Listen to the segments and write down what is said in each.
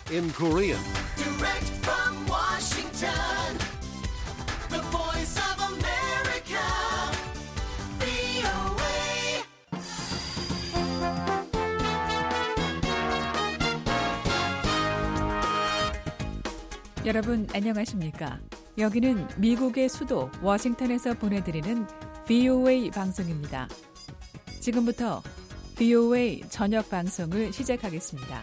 in Korean. Direct from Washington, the voice of America, VOA. 여러분 안녕하십니까? 여기는 미국의 수도 워싱턴에서 보내드리는 VOA 방송입니다. 지금부터 VOA 저녁 방송을 시작하겠습니다.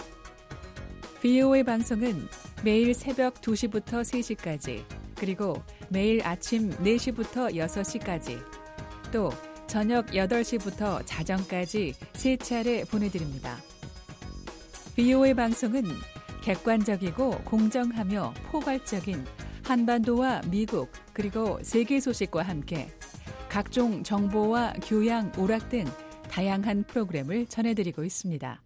VOA 방송은 매일 새벽 2시부터 3시까지, 그리고 매일 아침 4시부터 6시까지, 또 저녁 8시부터 자정까지 3차례 보내드립니다. VOA 방송은 객관적이고 공정하며 포괄적인 한반도와 미국 그리고 세계 소식과 함께 각종 정보와 교양, 오락 등 다양한 프로그램을 전해드리고 있습니다.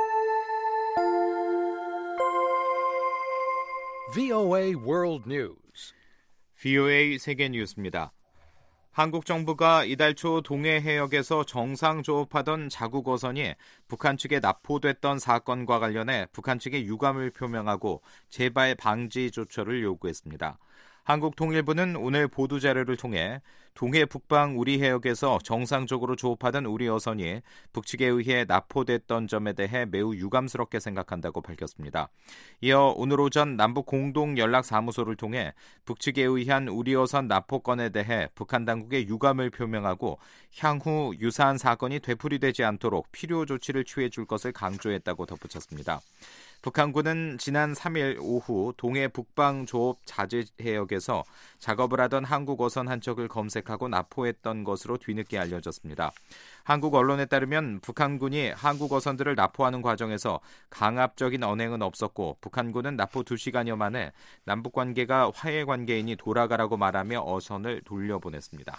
VOA World News. VOA 세계 뉴스입니다. 한국 정부가 이달 초 동해 해역에서 정상 조업하던 자국 어선이 북한 측에 납포됐던 사건과 관련해 북한 측에 유감을 표명하고 재발 방지 조처를 요구했습니다. 한국통일부는 오늘 보도자료를 통해 동해 북방 우리 해역에서 정상적으로 조업하던 우리 어선이 북측에 의해 납포됐던 점에 대해 매우 유감스럽게 생각한다고 밝혔습니다. 이어 오늘 오전 남북 공동연락사무소를 통해 북측에 의한 우리 어선 납포건에 대해 북한 당국에 유감을 표명하고 향후 유사한 사건이 되풀이되지 않도록 필요 조치를 취해 줄 것을 강조했다고 덧붙였습니다. 북한군은 지난 3일 오후 동해 북방 조업 자제 해역에서 작업을 하던 한국 어선 한 척을 검색하고 납포했던 것으로 뒤늦게 알려졌습니다. 한국 언론에 따르면 북한군이 한국 어선들을 납포하는 과정에서 강압적인 언행은 없었고 북한군은 납포 2시간여 만에 남북관계가 화해 관계이니 돌아가라고 말하며 어선을 돌려보냈습니다.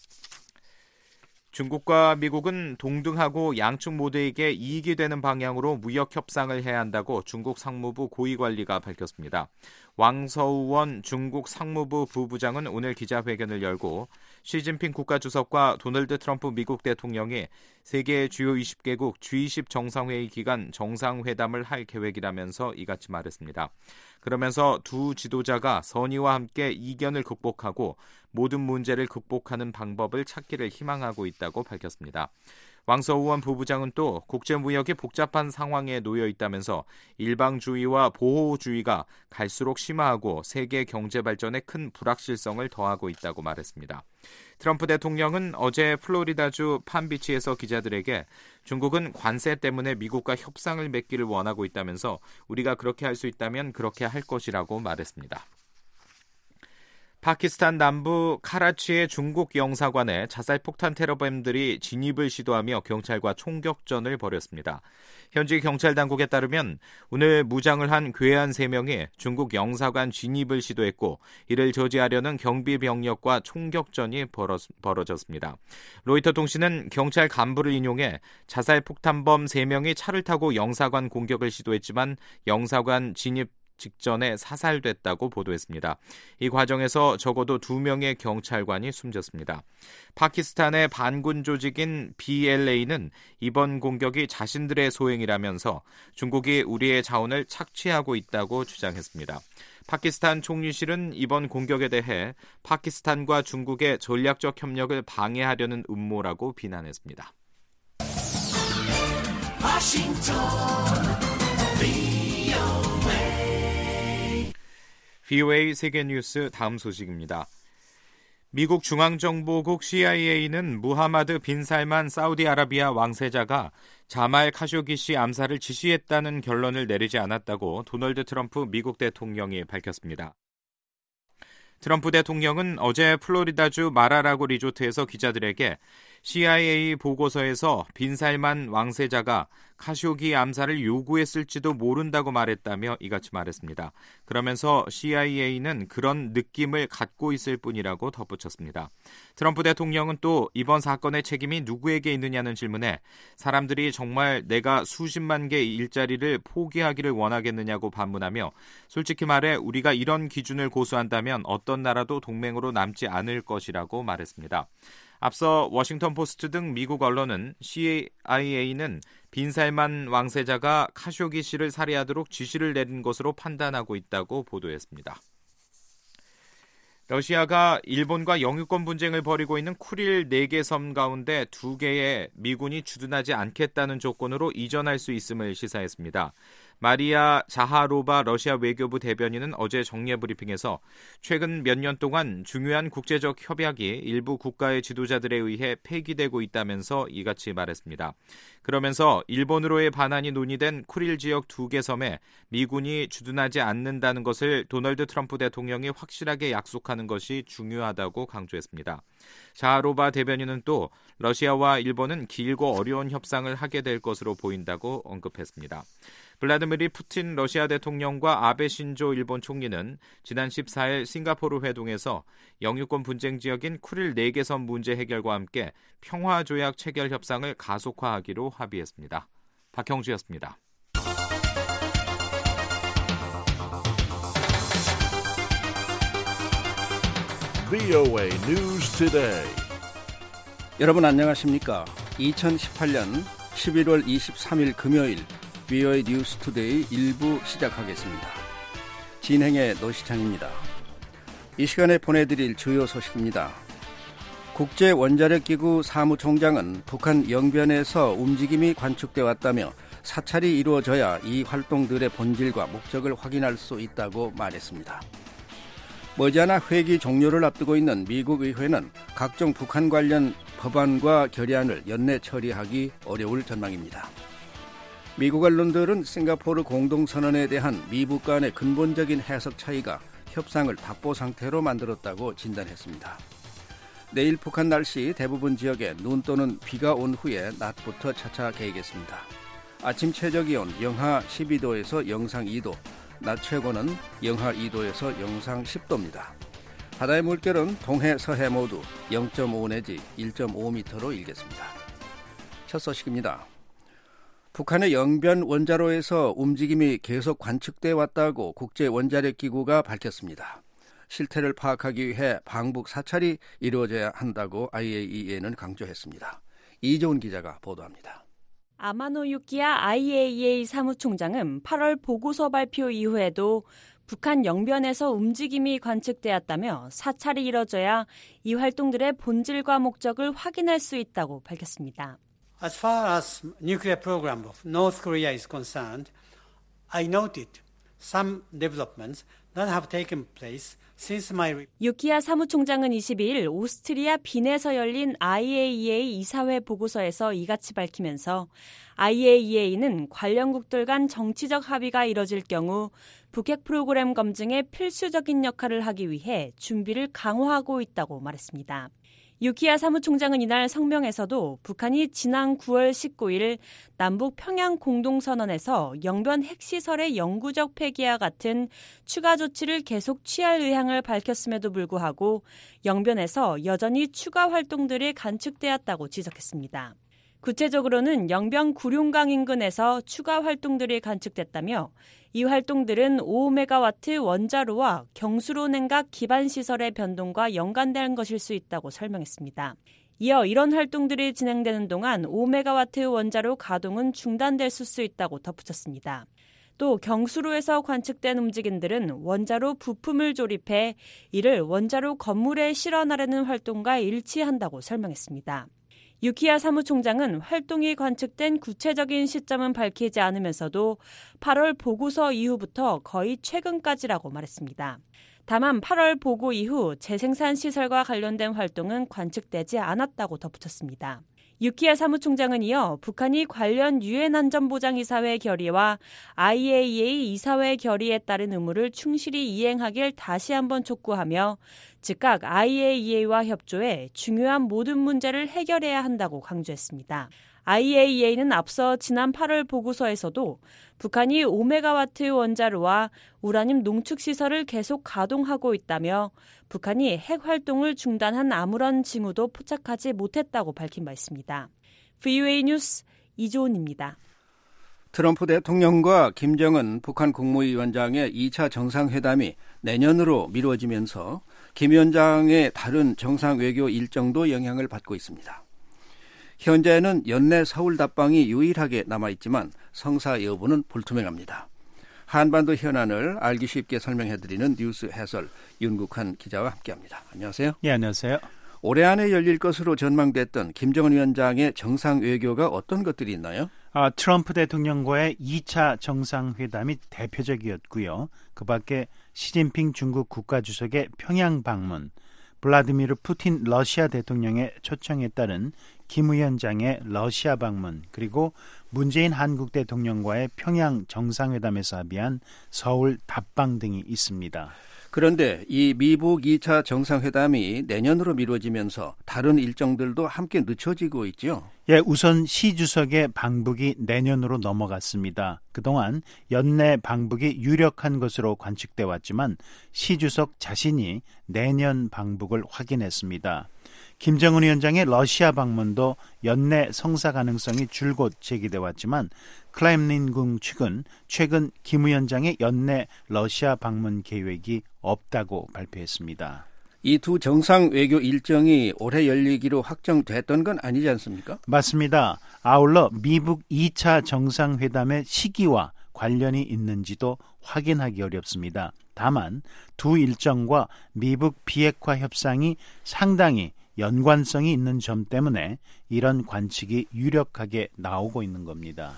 중국과 미국은 동등하고 양측 모두에게 이익이 되는 방향으로 무역 협상을 해야 한다고 중국 상무부 고위관리가 밝혔습니다. 왕서우원 중국 상무부 부부장은 오늘 기자회견을 열고 시진핑 국가주석과 도널드 트럼프 미국 대통령이 세계 주요 20개국 G20 정상회의 기간 정상회담을 할 계획이라면서 이같이 말했습니다. 그러면서 두 지도자가 선의와 함께 이견을 극복하고 모든 문제를 극복하는 방법을 찾기를 희망하고 있다고 밝혔습니다. 왕서우원 부부장은 또 국제무역이 복잡한 상황에 놓여 있다면서 일방주의와 보호주의가 갈수록 심화하고 세계 경제 발전에 큰 불확실성을 더하고 있다고 말했습니다. 트럼프 대통령은 어제 플로리다주 팜비치에서 기자들에게 중국은 관세 때문에 미국과 협상을 맺기를 원하고 있다면서 우리가 그렇게 할 수 있다면 그렇게 할 것이라고 말했습니다. 파키스탄 남부 카라치의 중국 영사관에 자살폭탄 테러범들이 진입을 시도하며 경찰과 총격전을 벌였습니다. 현지 경찰 당국에 따르면 오늘 무장을 한 괴한 3명이 중국 영사관 진입을 시도했고 이를 저지하려는 경비 병력과 총격전이 벌어졌습니다. 로이터 통신은 경찰 간부를 인용해 자살폭탄범 3명이 차를 타고 영사관 공격을 시도했지만 영사관 진입 직전에 사살됐다고 보도했습니다. 이 과정에서 적어도 2명의 경찰관이 숨졌습니다. 파키스탄의 반군 조직인 BLA는 이번 공격이 자신들의 소행이라면서 중국이 우리의 자원을 착취하고 있다고 주장했습니다. 파키스탄 총리실은 이번 공격에 대해 파키스탄과 중국의 전략적 협력을 방해하려는 음모라고 비난했습니다. VOA 세계뉴스 다음 소식입니다. 미국 중앙정보국 CIA는 무하마드 빈 살만 사우디아라비아 왕세자가 자말 카쇼기씨 암살을 지시했다는 결론을 내리지 않았다고 도널드 트럼프 미국 대통령이 밝혔습니다. 트럼프 대통령은 어제 플로리다주 마라라고 리조트에서 기자들에게 CIA 보고서에서 빈살만 왕세자가 카쇼기 암살을 요구했을지도 모른다고 말했다며 이같이 말했습니다. 그러면서 CIA는 그런 느낌을 갖고 있을 뿐이라고 덧붙였습니다. 트럼프 대통령은 또 이번 사건의 책임이 누구에게 있느냐는 질문에 사람들이 정말 내가 수십만 개의 일자리를 포기하기를 원하겠느냐고 반문하며 솔직히 말해 우리가 이런 기준을 고수한다면 어떤 나라도 동맹으로 남지 않을 것이라고 말했습니다. 앞서 워싱턴 포스트 등 미국 언론은 CIA는 빈살만 왕세자가 카쇼기 씨를 살해하도록 지시를 내린 것으로 판단하고 있다고 보도했습니다. 러시아가 일본과 영유권 분쟁을 벌이고 있는 쿠릴 4개 섬 가운데 2개에 미군이 주둔하지 않겠다는 조건으로 이전할 수 있음을 시사했습니다. 마리아 자하로바 러시아 외교부 대변인은 어제 정례 브리핑에서 최근 몇 년 동안 중요한 국제적 협약이 일부 국가의 지도자들에 의해 폐기되고 있다면서 이같이 말했습니다. 그러면서 일본으로의 반환이 논의된 쿠릴 지역 2개 섬에 미군이 주둔하지 않는다는 것을 도널드 트럼프 대통령이 확실하게 약속하는 것이 중요하다고 강조했습니다. 자하로바 대변인은 또 러시아와 일본은 길고 어려운 협상을 하게 될 것으로 보인다고 언급했습니다. 블라디미르 푸틴 러시아 대통령과 아베 신조 일본 총리는 지난 14일 싱가포르 회동에서 영유권 분쟁 지역인 쿠릴 4개 섬 문제 해결과 함께 평화조약 체결 협상을 가속화하기로 합의했습니다. 박형주였습니다. VOA News Today. 여러분 안녕하십니까? 2018년 11월 23일 금요일 VOA 뉴스 투데이 1부 시작하겠습니다. 진행의 노시창입니다. 이 시간에 보내드릴 주요 소식입니다. 국제원자력기구 사무총장은 북한 영변에서 움직임이 관측돼 왔다며 사찰이 이루어져야 이 활동들의 본질과 목적을 확인할 수 있다고 말했습니다. 머지않아 회기 종료를 앞두고 있는 미국 의회는 각종 북한 관련 법안과 결의안을 연내 처리하기 어려울 전망입니다. 미국 언론들은 싱가포르 공동선언에 대한 미북 간의 근본적인 해석 차이가 협상을 답보 상태로 만들었다고 진단했습니다. 내일 북한 날씨 대부분 지역에 눈 또는 비가 온 후에 낮부터 차차 개겠습니다. 아침 최저기온 영하 12도에서 영상 2도, 낮 최고는 영하 2도에서 영상 10도입니다. 바다의 물결은 동해, 서해 모두 0.5 내지 1.5m로 일겠습니다. 첫 소식입니다. 북한의 영변 원자로에서 움직임이 계속 관측돼 왔다고 국제원자력기구가 밝혔습니다. 실태를 파악하기 위해 방북 사찰이 이루어져야 한다고 IAEA는 강조했습니다. 이조은 기자가 보도합니다. 아마노 유키야 IAEA 사무총장은 8월 보고서 발표 이후에도 북한 영변에서 움직임이 관측되었다며 사찰이 이뤄져야 이 활동들의 본질과 목적을 확인할 수 있다고 밝혔습니다. As far as nuclear program of North Korea is concerned, I noted some developments that have taken place since my... 유키야 사무총장은 22일 오스트리아 빈에서 열린 IAEA 이사회 보고서에서 이같이 밝히면서 IAEA는 관련국들 간 정치적 합의가 이뤄질 경우 북핵 프로그램 검증에 필수적인 역할을 하기 위해 준비를 강화하고 있다고 말했습니다. 유키야 사무총장은 이날 성명에서도 북한이 지난 9월 19일 남북 평양 공동선언에서 영변 핵시설의 영구적 폐기와 같은 추가 조치를 계속 취할 의향을 밝혔음에도 불구하고 영변에서 여전히 추가 활동들이 관측되었다고 지적했습니다. 구체적으로는 영변 구룡강 인근에서 추가 활동들이 관측됐다며 이 활동들은 5메가와트 원자로와 경수로 냉각 기반 시설의 변동과 연관된 것일 수 있다고 설명했습니다. 이어 이런 활동들이 진행되는 동안 5메가와트 원자로 가동은 중단될 수 있다고 덧붙였습니다. 또 경수로에서 관측된 움직임들은 원자로 부품을 조립해 이를 원자로 건물에 실어나르는 활동과 일치한다고 설명했습니다. 유키야 사무총장은 활동이 관측된 구체적인 시점은 밝히지 않으면서도 8월 보고서 이후부터 거의 최근까지라고 말했습니다. 다만 8월 보고 이후 재생산 시설과 관련된 활동은 관측되지 않았다고 덧붙였습니다. 유키야 사무총장은 이어 북한이 관련 유엔 안전보장이사회 결의와 IAEA 이사회 결의에 따른 의무를 충실히 이행하길 다시 한번 촉구하며 즉각 IAEA와 협조해 중요한 모든 문제를 해결해야 한다고 강조했습니다. IAEA는 앞서 지난 8월 보고서에서도 북한이 5메가와트 원자로와 우라늄 농축시설을 계속 가동하고 있다며 북한이 핵 활동을 중단한 아무런 징후도 포착하지 못했다고 밝힌 바 있습니다. VOA 뉴스 이조은입니다. 트럼프 대통령과 김정은 북한 국무위원장의 2차 정상회담이 내년으로 미뤄지면서 김 위원장의 다른 정상 외교 일정도 영향을 받고 있습니다. 현재는 연내 서울 답방이 유일하게 남아있지만 성사 여부는 불투명합니다. 한반도 현안을 알기 쉽게 설명해드리는 뉴스 해설 윤국한 기자와 함께합니다. 안녕하세요. 네, 안녕하세요. 올해 안에 열릴 것으로 전망됐던 김정은 위원장의 정상 외교가 어떤 것들이 있나요? 트럼프 대통령과의 2차 정상회담이 대표적이었고요. 그 밖에 시진핑 중국 국가주석의 평양 방문, 블라디미르 푸틴 러시아 대통령의 초청에 따른 김 위원장의 러시아 방문, 그리고 문재인 한국 대통령과의 평양 정상회담에서 합의한 서울 답방 등이 있습니다. 그런데 이 미북 2차 정상회담이 내년으로 미뤄지면서 다른 일정들도 함께 늦춰지고 있죠? 예, 우선 시 주석의 방북이 내년으로 넘어갔습니다. 그동안 연내 방북이 유력한 것으로 관측돼 왔지만 시 주석 자신이 내년 방북을 확인했습니다. 김정은 위원장의 러시아 방문도 연내 성사 가능성이 줄곧 제기돼 왔지만 크렘린궁 측은 최근 김 위원장의 연내 러시아 방문 계획이 없다고 발표했습니다. 이 두 정상 외교 일정이 올해 열리기로 확정됐던 건 아니지 않습니까? 맞습니다. 아울러 미북 2차 정상회담의 시기와 관련이 있는지도 확인하기 어렵습니다. 다만 두 일정과 미북 비핵화 협상이 상당히 연관성이 있는 점 때문에 이런 관측이 유력하게 나오고 있는 겁니다.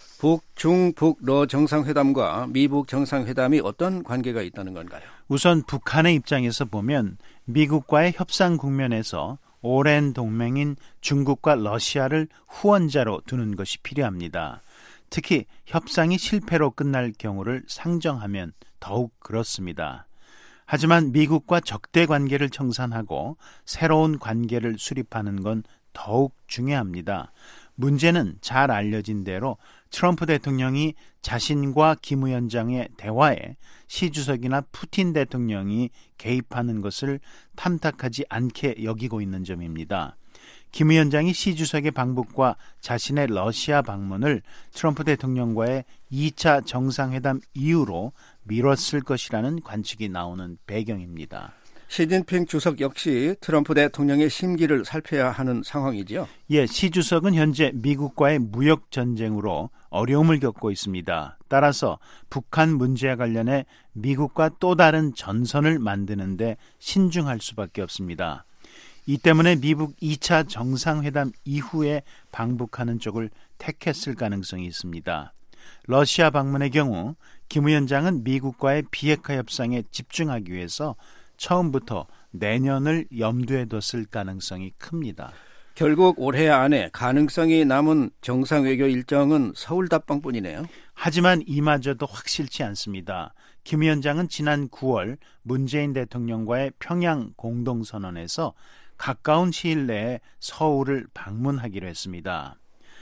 북중북러 정상회담과 미북 정상회담이 어떤 관계가 있다는 건가요? 우선 북한의 입장에서 보면 미국과의 협상 국면에서 오랜 동맹인 중국과 러시아를 후원자로 두는 것이 필요합니다. 특히 협상이 실패로 끝날 경우를 상정하면 더욱 그렇습니다. 하지만 미국과 적대 관계를 청산하고 새로운 관계를 수립하는 건 더욱 중요합니다. 문제는 잘 알려진 대로 트럼프 대통령이 자신과 김 위원장의 대화에 시 주석이나 푸틴 대통령이 개입하는 것을 탐탁하지 않게 여기고 있는 점입니다. 김 위원장이 시 주석의 방북과 자신의 러시아 방문을 트럼프 대통령과의 2차 정상회담 이후로 미뤘을 것이라는 관측이 나오는 배경입니다. 시진핑 주석 역시 트럼프 대통령의 심기를 살펴야 하는 상황이지요? 예, 시 주석은 현재 미국과의 무역 전쟁으로 어려움을 겪고 있습니다. 따라서 북한 문제와 관련해 미국과 또 다른 전선을 만드는 데 신중할 수밖에 없습니다. 이 때문에 미북 2차 정상회담 이후에 방북하는 쪽을 택했을 가능성이 있습니다. 러시아 방문의 경우 김 위원장은 미국과의 비핵화 협상에 집중하기 위해서 처음부터 내년을 염두에 뒀을 가능성이 큽니다. 결국 올해 안에 가능성이 남은 정상외교 일정은 서울 답방뿐이네요. 하지만 이마저도 확실치 않습니다. 김 위원장은 지난 9월 문재인 대통령과의 평양 공동선언에서 가까운 시일 내에 서울을 방문하기로 했습니다.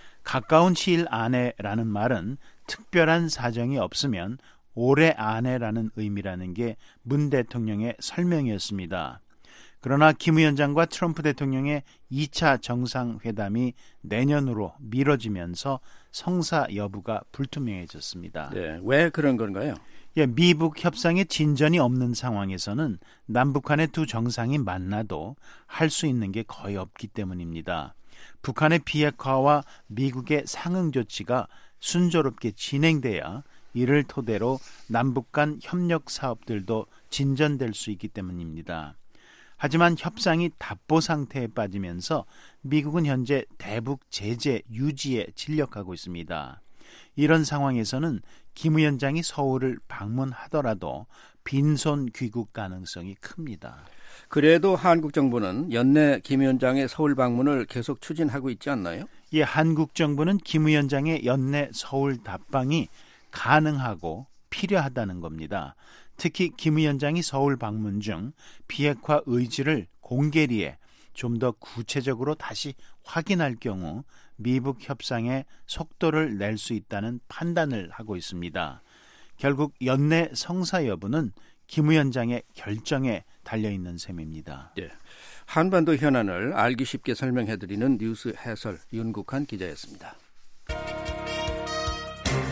가까운 시일 안에라는 말은 특별한 사정이 없으면 올해 안에라는 의미라는 게 문 대통령의 설명이었습니다. 그러나 김 위원장과 트럼프 대통령의 2차 정상회담이 내년으로 미뤄지면서 성사 여부가 불투명해졌습니다. 네, 왜 그런 건가요? 예, 미북 협상에 진전이 없는 상황에서는 남북한의 두 정상이 만나도 할 수 있는 게 거의 없기 때문입니다. 북한의 비핵화와 미국의 상응 조치가 순조롭게 진행돼야 이를 토대로 남북 간 협력 사업들도 진전될 수 있기 때문입니다. 하지만 협상이 답보 상태에 빠지면서 미국은 현재 대북 제재 유지에 진력하고 있습니다. 이런 상황에서는 김 위원장이 서울을 방문하더라도 빈손 귀국 가능성이 큽니다. 그래도 한국 정부는 연내 김 위원장의 서울 방문을 계속 추진하고 있지 않나요? 예, 한국 정부는 김 위원장의 연내 서울 답방이 가능하고 필요하다는 겁니다. 특히 김 위원장이 서울 방문 중 비핵화 의지를 공개리에 좀 더 구체적으로 다시 확인할 경우 미북 협상에 속도를 낼 수 있다는 판단을 하고 있습니다. 결국 연내 성사 여부는 김 위원장의 결정에 달려있는 셈입니다. 네, 한반도 현안을 알기 쉽게 설명해드리는 뉴스 해설 윤국한 기자였습니다.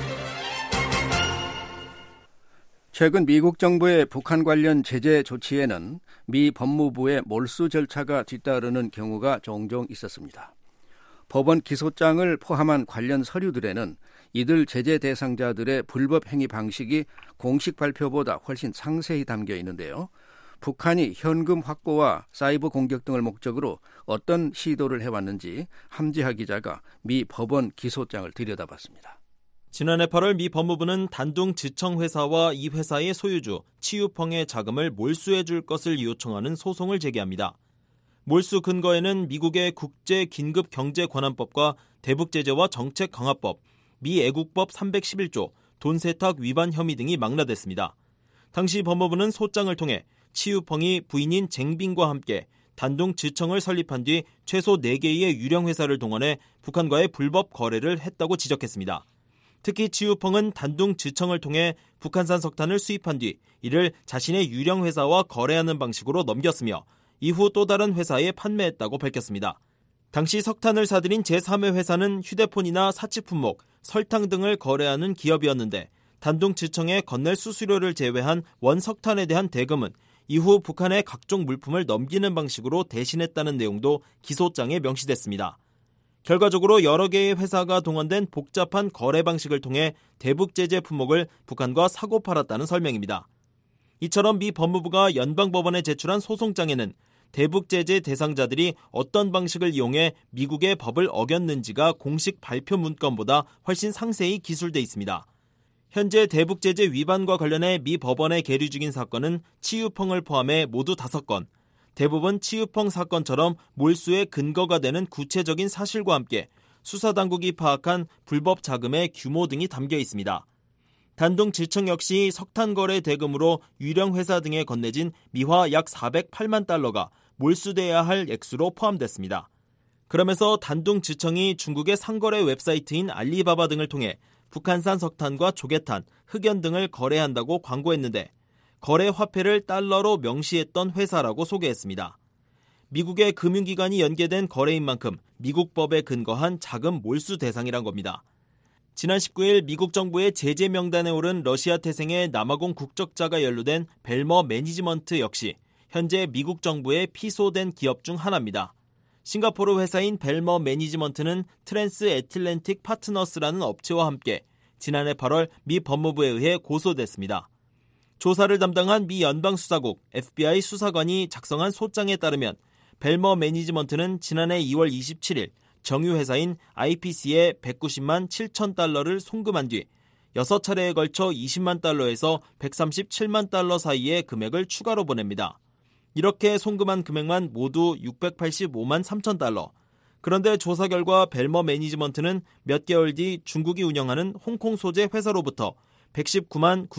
최근 미국 정부의 북한 관련 제재 조치에는 미 법무부의 몰수 절차가 뒤따르는 경우가 종종 있었습니다. 법원 기소장을 포함한 관련 서류들에는 이들 제재 대상자들의 불법 행위 방식이 공식 발표보다 훨씬 상세히 담겨 있는데요. 북한이 현금 확보와 사이버 공격 등을 목적으로 어떤 시도를 해왔는지 함지하 기자가 미 법원 기소장을 들여다봤습니다. 지난해 8월 미 법무부는 단둥 지청회사와 이 회사의 소유주 치유펑의 자금을 몰수해 줄 것을 요청하는 소송을 제기합니다. 몰수 근거에는 미국의 국제긴급경제관한법과 대북제재와 정책강화법, 미 애국법 311조, 돈세탁 위반 혐의 등이 망라됐습니다. 당시 법무부는 소장을 통해 치유펑이 부인인 쟁빈과 함께 단둥 지청을 설립한 뒤 최소 4개의 유령회사를 동원해 북한과의 불법 거래를 했다고 지적했습니다. 특히 치유펑은 단둥 지청을 통해 북한산 석탄을 수입한 뒤 이를 자신의 유령회사와 거래하는 방식으로 넘겼으며 이후 또 다른 회사에 판매했다고 밝혔습니다. 당시 석탄을 사들인 제3의 회사는 휴대폰이나 사치품목, 설탕 등을 거래하는 기업이었는데 단둥 지청에 건넬 수수료를 제외한 원석탄에 대한 대금은 이후 북한에 각종 물품을 넘기는 방식으로 대신했다는 내용도 기소장에 명시됐습니다. 결과적으로 여러 개의 회사가 동원된 복잡한 거래 방식을 통해 대북제재 품목을 북한과 사고 팔았다는 설명입니다. 이처럼 미 법무부가 연방법원에 제출한 소송장에는 대북제재 대상자들이 어떤 방식을 이용해 미국의 법을 어겼는지가 공식 발표 문건보다 훨씬 상세히 기술돼 있습니다. 현재 대북제재 위반과 관련해 미 법원에 계류 중인 사건은 치유펑을 포함해 모두 5건, 대부분 치유펑 사건처럼 몰수의 근거가 되는 구체적인 사실과 함께 수사당국이 파악한 불법 자금의 규모 등이 담겨 있습니다. 단둥 지청 역시 석탄 거래 대금으로 유령 회사 등에 건네진 미화 약 408만 달러가 몰수돼야 할 액수로 포함됐습니다. 그러면서 단둥 지청이 중국의 상거래 웹사이트인 알리바바 등을 통해 북한산 석탄과 조개탄, 흑연 등을 거래한다고 광고했는데 거래 화폐를 달러로 명시했던 회사라고 소개했습니다. 미국의 금융기관이 연계된 거래인 만큼 미국 법에 근거한 자금 몰수 대상이란 겁니다. 지난 19일 미국 정부의 제재 명단에 오른 러시아 태생의 남아공 국적자가 연루된 벨머 매니지먼트 역시 현재 미국 정부에 피소된 기업 중 하나입니다. 싱가포르 회사인 벨머 매니지먼트는 트랜스 애틀랜틱 파트너스라는 업체와 함께 지난해 8월 미 법무부에 의해 고소됐습니다. 조사를 담당한 미 연방수사국 FBI 수사관이 작성한 소장에 따르면 벨머 매니지먼트는 지난해 2월 27일 정유회사인 IPC에 190만 7천 달러를 송금한 뒤 6차례에 걸쳐 20만 달러에서 137만 달러 사이의 금액을 추가로 보냅니다. 이렇게 송금한 금액만 모두 685만 3천 달러. 그런데 조사 결과 벨머 매니지먼트는 몇 개월 뒤 중국이 운영하는 홍콩 소재 회사로부터 119만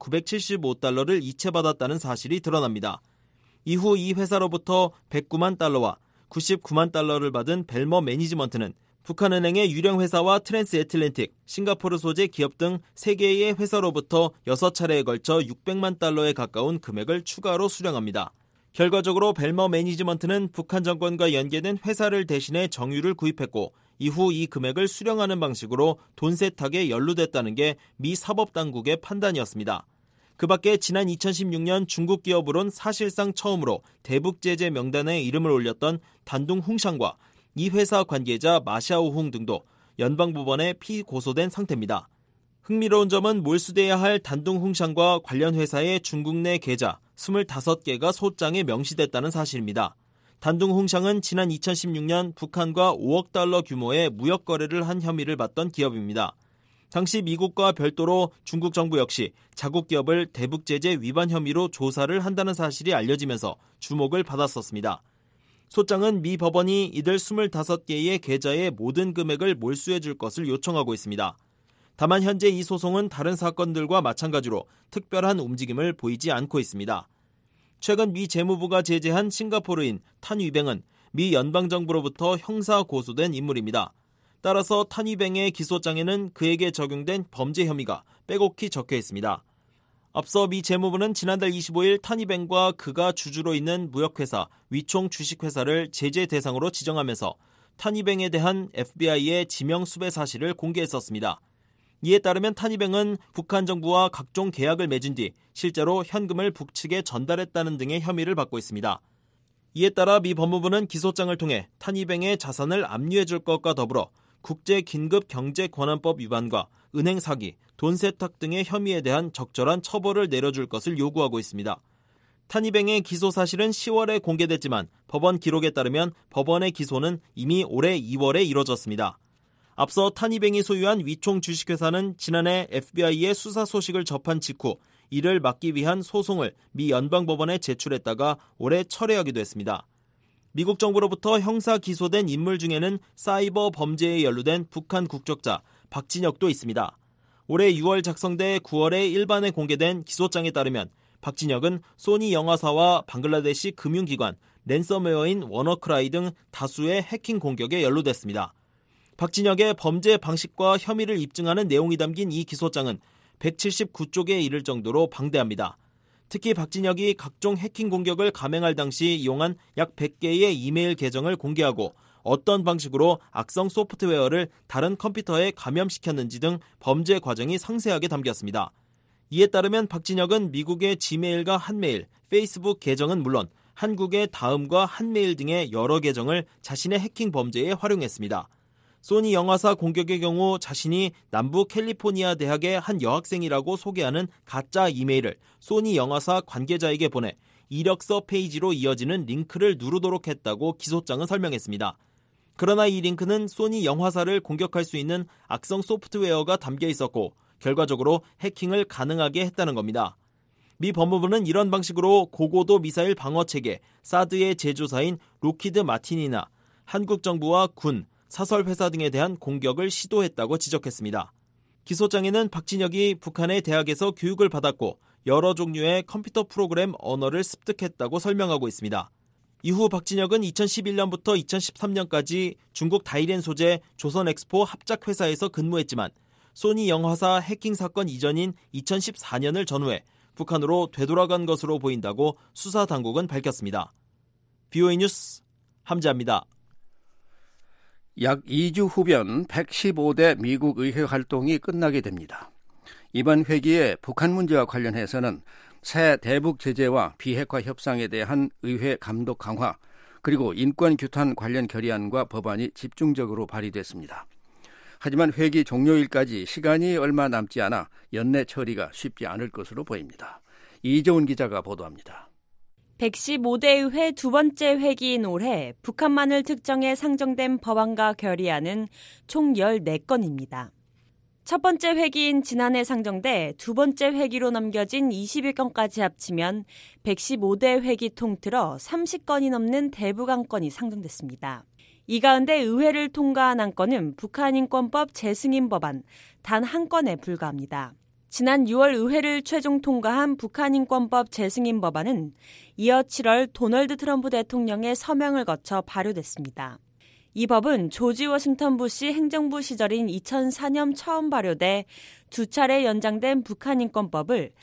9,975달러를 이체받았다는 사실이 드러납니다. 이후 이 회사로부터 109만 달러와 99만 달러를 받은 벨머 매니지먼트는 북한은행의 유령회사와 트랜스 애틀랜틱, 싱가포르 소재 기업 등 3개의 회사로부터 6차례에 걸쳐 600만 달러에 가까운 금액을 추가로 수령합니다. 결과적으로 벨머 매니지먼트는 북한 정권과 연계된 회사를 대신해 정유를 구입했고 이후 이 금액을 수령하는 방식으로 돈 세탁에 연루됐다는 게 미 사법당국의 판단이었습니다. 그 밖에 지난 2016년 중국 기업으론 사실상 처음으로 대북제재 명단에 이름을 올렸던 단둥 홍샹과 이 회사 관계자 마샤오홍 등도 연방법원에 피고소된 상태입니다. 흥미로운 점은 몰수돼야 할 단둥 홍샹과 관련 회사의 중국 내 계좌 25개가 소장에 명시됐다는 사실입니다. 단둥 홍샹은 지난 2016년 북한과 5억 달러 규모의 무역 거래를 한 혐의를 받던 기업입니다. 당시 미국과 별도로 중국 정부 역시 자국 기업을 대북제재 위반 혐의로 조사를 한다는 사실이 알려지면서 주목을 받았었습니다. 소장은 미 법원이 이들 25개의 계좌의 모든 금액을 몰수해 줄 것을 요청하고 있습니다. 다만 현재 이 소송은 다른 사건들과 마찬가지로 특별한 움직임을 보이지 않고 있습니다. 최근 미 재무부가 제재한 싱가포르인 탄 위뱅은 미 연방정부로부터 형사 고소된 인물입니다. 따라서 탄 위뱅의 기소장에는 그에게 적용된 범죄 혐의가 빼곡히 적혀 있습니다. 앞서 미 재무부는 지난달 25일 탄 위뱅과 그가 주주로 있는 무역회사 위총 주식회사를 제재 대상으로 지정하면서 탄 위뱅에 대한 FBI의 지명 수배 사실을 공개했었습니다. 이에 따르면 탄이뱅은 북한 정부와 각종 계약을 맺은 뒤 실제로 현금을 북측에 전달했다는 등의 혐의를 받고 있습니다. 이에 따라 미 법무부는 기소장을 통해 탄이뱅의 자산을 압류해 줄 것과 더불어 국제긴급경제권한법 위반과 은행 사기, 돈 세탁 등의 혐의에 대한 적절한 처벌을 내려줄 것을 요구하고 있습니다. 탄이뱅의 기소 사실은 10월에 공개됐지만 법원 기록에 따르면 법원의 기소는 이미 올해 2월에 이뤄졌습니다. 앞서 탄이뱅이 소유한 위총 주식회사는 지난해 FBI의 수사 소식을 접한 직후 이를 막기 위한 소송을 미 연방법원에 제출했다가 올해 철회하기도 했습니다. 미국 정부로부터 형사 기소된 인물 중에는 사이버 범죄에 연루된 북한 국적자 박진혁도 있습니다. 올해 6월 작성돼 9월에 일반에 공개된 기소장에 따르면 박진혁은 소니 영화사와 방글라데시 금융기관, 랜섬웨어인 워너크라이 등 다수의 해킹 공격에 연루됐습니다. 박진혁의 범죄 방식과 혐의를 입증하는 내용이 담긴 이 기소장은 179쪽에 이를 정도로 방대합니다. 특히 박진혁이 각종 해킹 공격을 감행할 당시 이용한 약 100개의 이메일 계정을 공개하고 어떤 방식으로 악성 소프트웨어를 다른 컴퓨터에 감염시켰는지 등 범죄 과정이 상세하게 담겼습니다. 이에 따르면 박진혁은 미국의 지메일과 한메일, 페이스북 계정은 물론 한국의 다음과 한메일 등의 여러 계정을 자신의 해킹 범죄에 활용했습니다. 소니 영화사 공격의 경우 자신이 남부 캘리포니아 대학의 한 여학생이라고 소개하는 가짜 이메일을 소니 영화사 관계자에게 보내 이력서 페이지로 이어지는 링크를 누르도록 했다고 기소장은 설명했습니다. 그러나 이 링크는 소니 영화사를 공격할 수 있는 악성 소프트웨어가 담겨 있었고 결과적으로 해킹을 가능하게 했다는 겁니다. 미 법무부는 이런 방식으로 고고도 미사일 방어체계 사드의 제조사인 로키드 마틴이나 한국 정부와 군, 사설회사 등에 대한 공격을 시도했다고 지적했습니다. 기소장에는 박진혁이 북한의 대학에서 교육을 받았고 여러 종류의 컴퓨터 프로그램 언어를 습득했다고 설명하고 있습니다. 이후 박진혁은 2011년부터 2013년까지 중국 다이렌 소재 조선엑스포 합작회사에서 근무했지만 소니 영화사 해킹 사건 이전인 2014년을 전후해 북한으로 되돌아간 것으로 보인다고 수사당국은 밝혔습니다. BOA 뉴스 함재합니다. 약 2주 후면 115대 미국 의회 활동이 끝나게 됩니다. 이번 회기에 북한 문제와 관련해서는 새 대북 제재와 비핵화 협상에 대한 의회 감독 강화, 그리고 인권 규탄 관련 결의안과 법안이 집중적으로 발의됐습니다. 하지만 회기 종료일까지 시간이 얼마 남지 않아 연내 처리가 쉽지 않을 것으로 보입니다. 이재훈 기자가 보도합니다. 115대 의회 두 번째 회기인 올해 북한만을 특정해 상정된 법안과 결의안은 총 14건입니다. 첫 번째 회기인 지난해 상정돼 두 번째 회기로 넘겨진 21건까지 합치면 115대 회기 통틀어 30건이 넘는 대북 안건이 상정됐습니다. 이 가운데 의회를 통과한 안건은 북한인권법 재승인 법안 단 한 건에 불과합니다. 지난 6월 의회를 최종 통과한 북한인권법 재승인 법안은 이어 7월 도널드 트럼프 대통령의 서명을 거쳐 발효됐습니다. 이 법은 조지 워싱턴 부시 행정부 시절인 2004년 처음 발효돼 두 차례 연장된 북한인권법을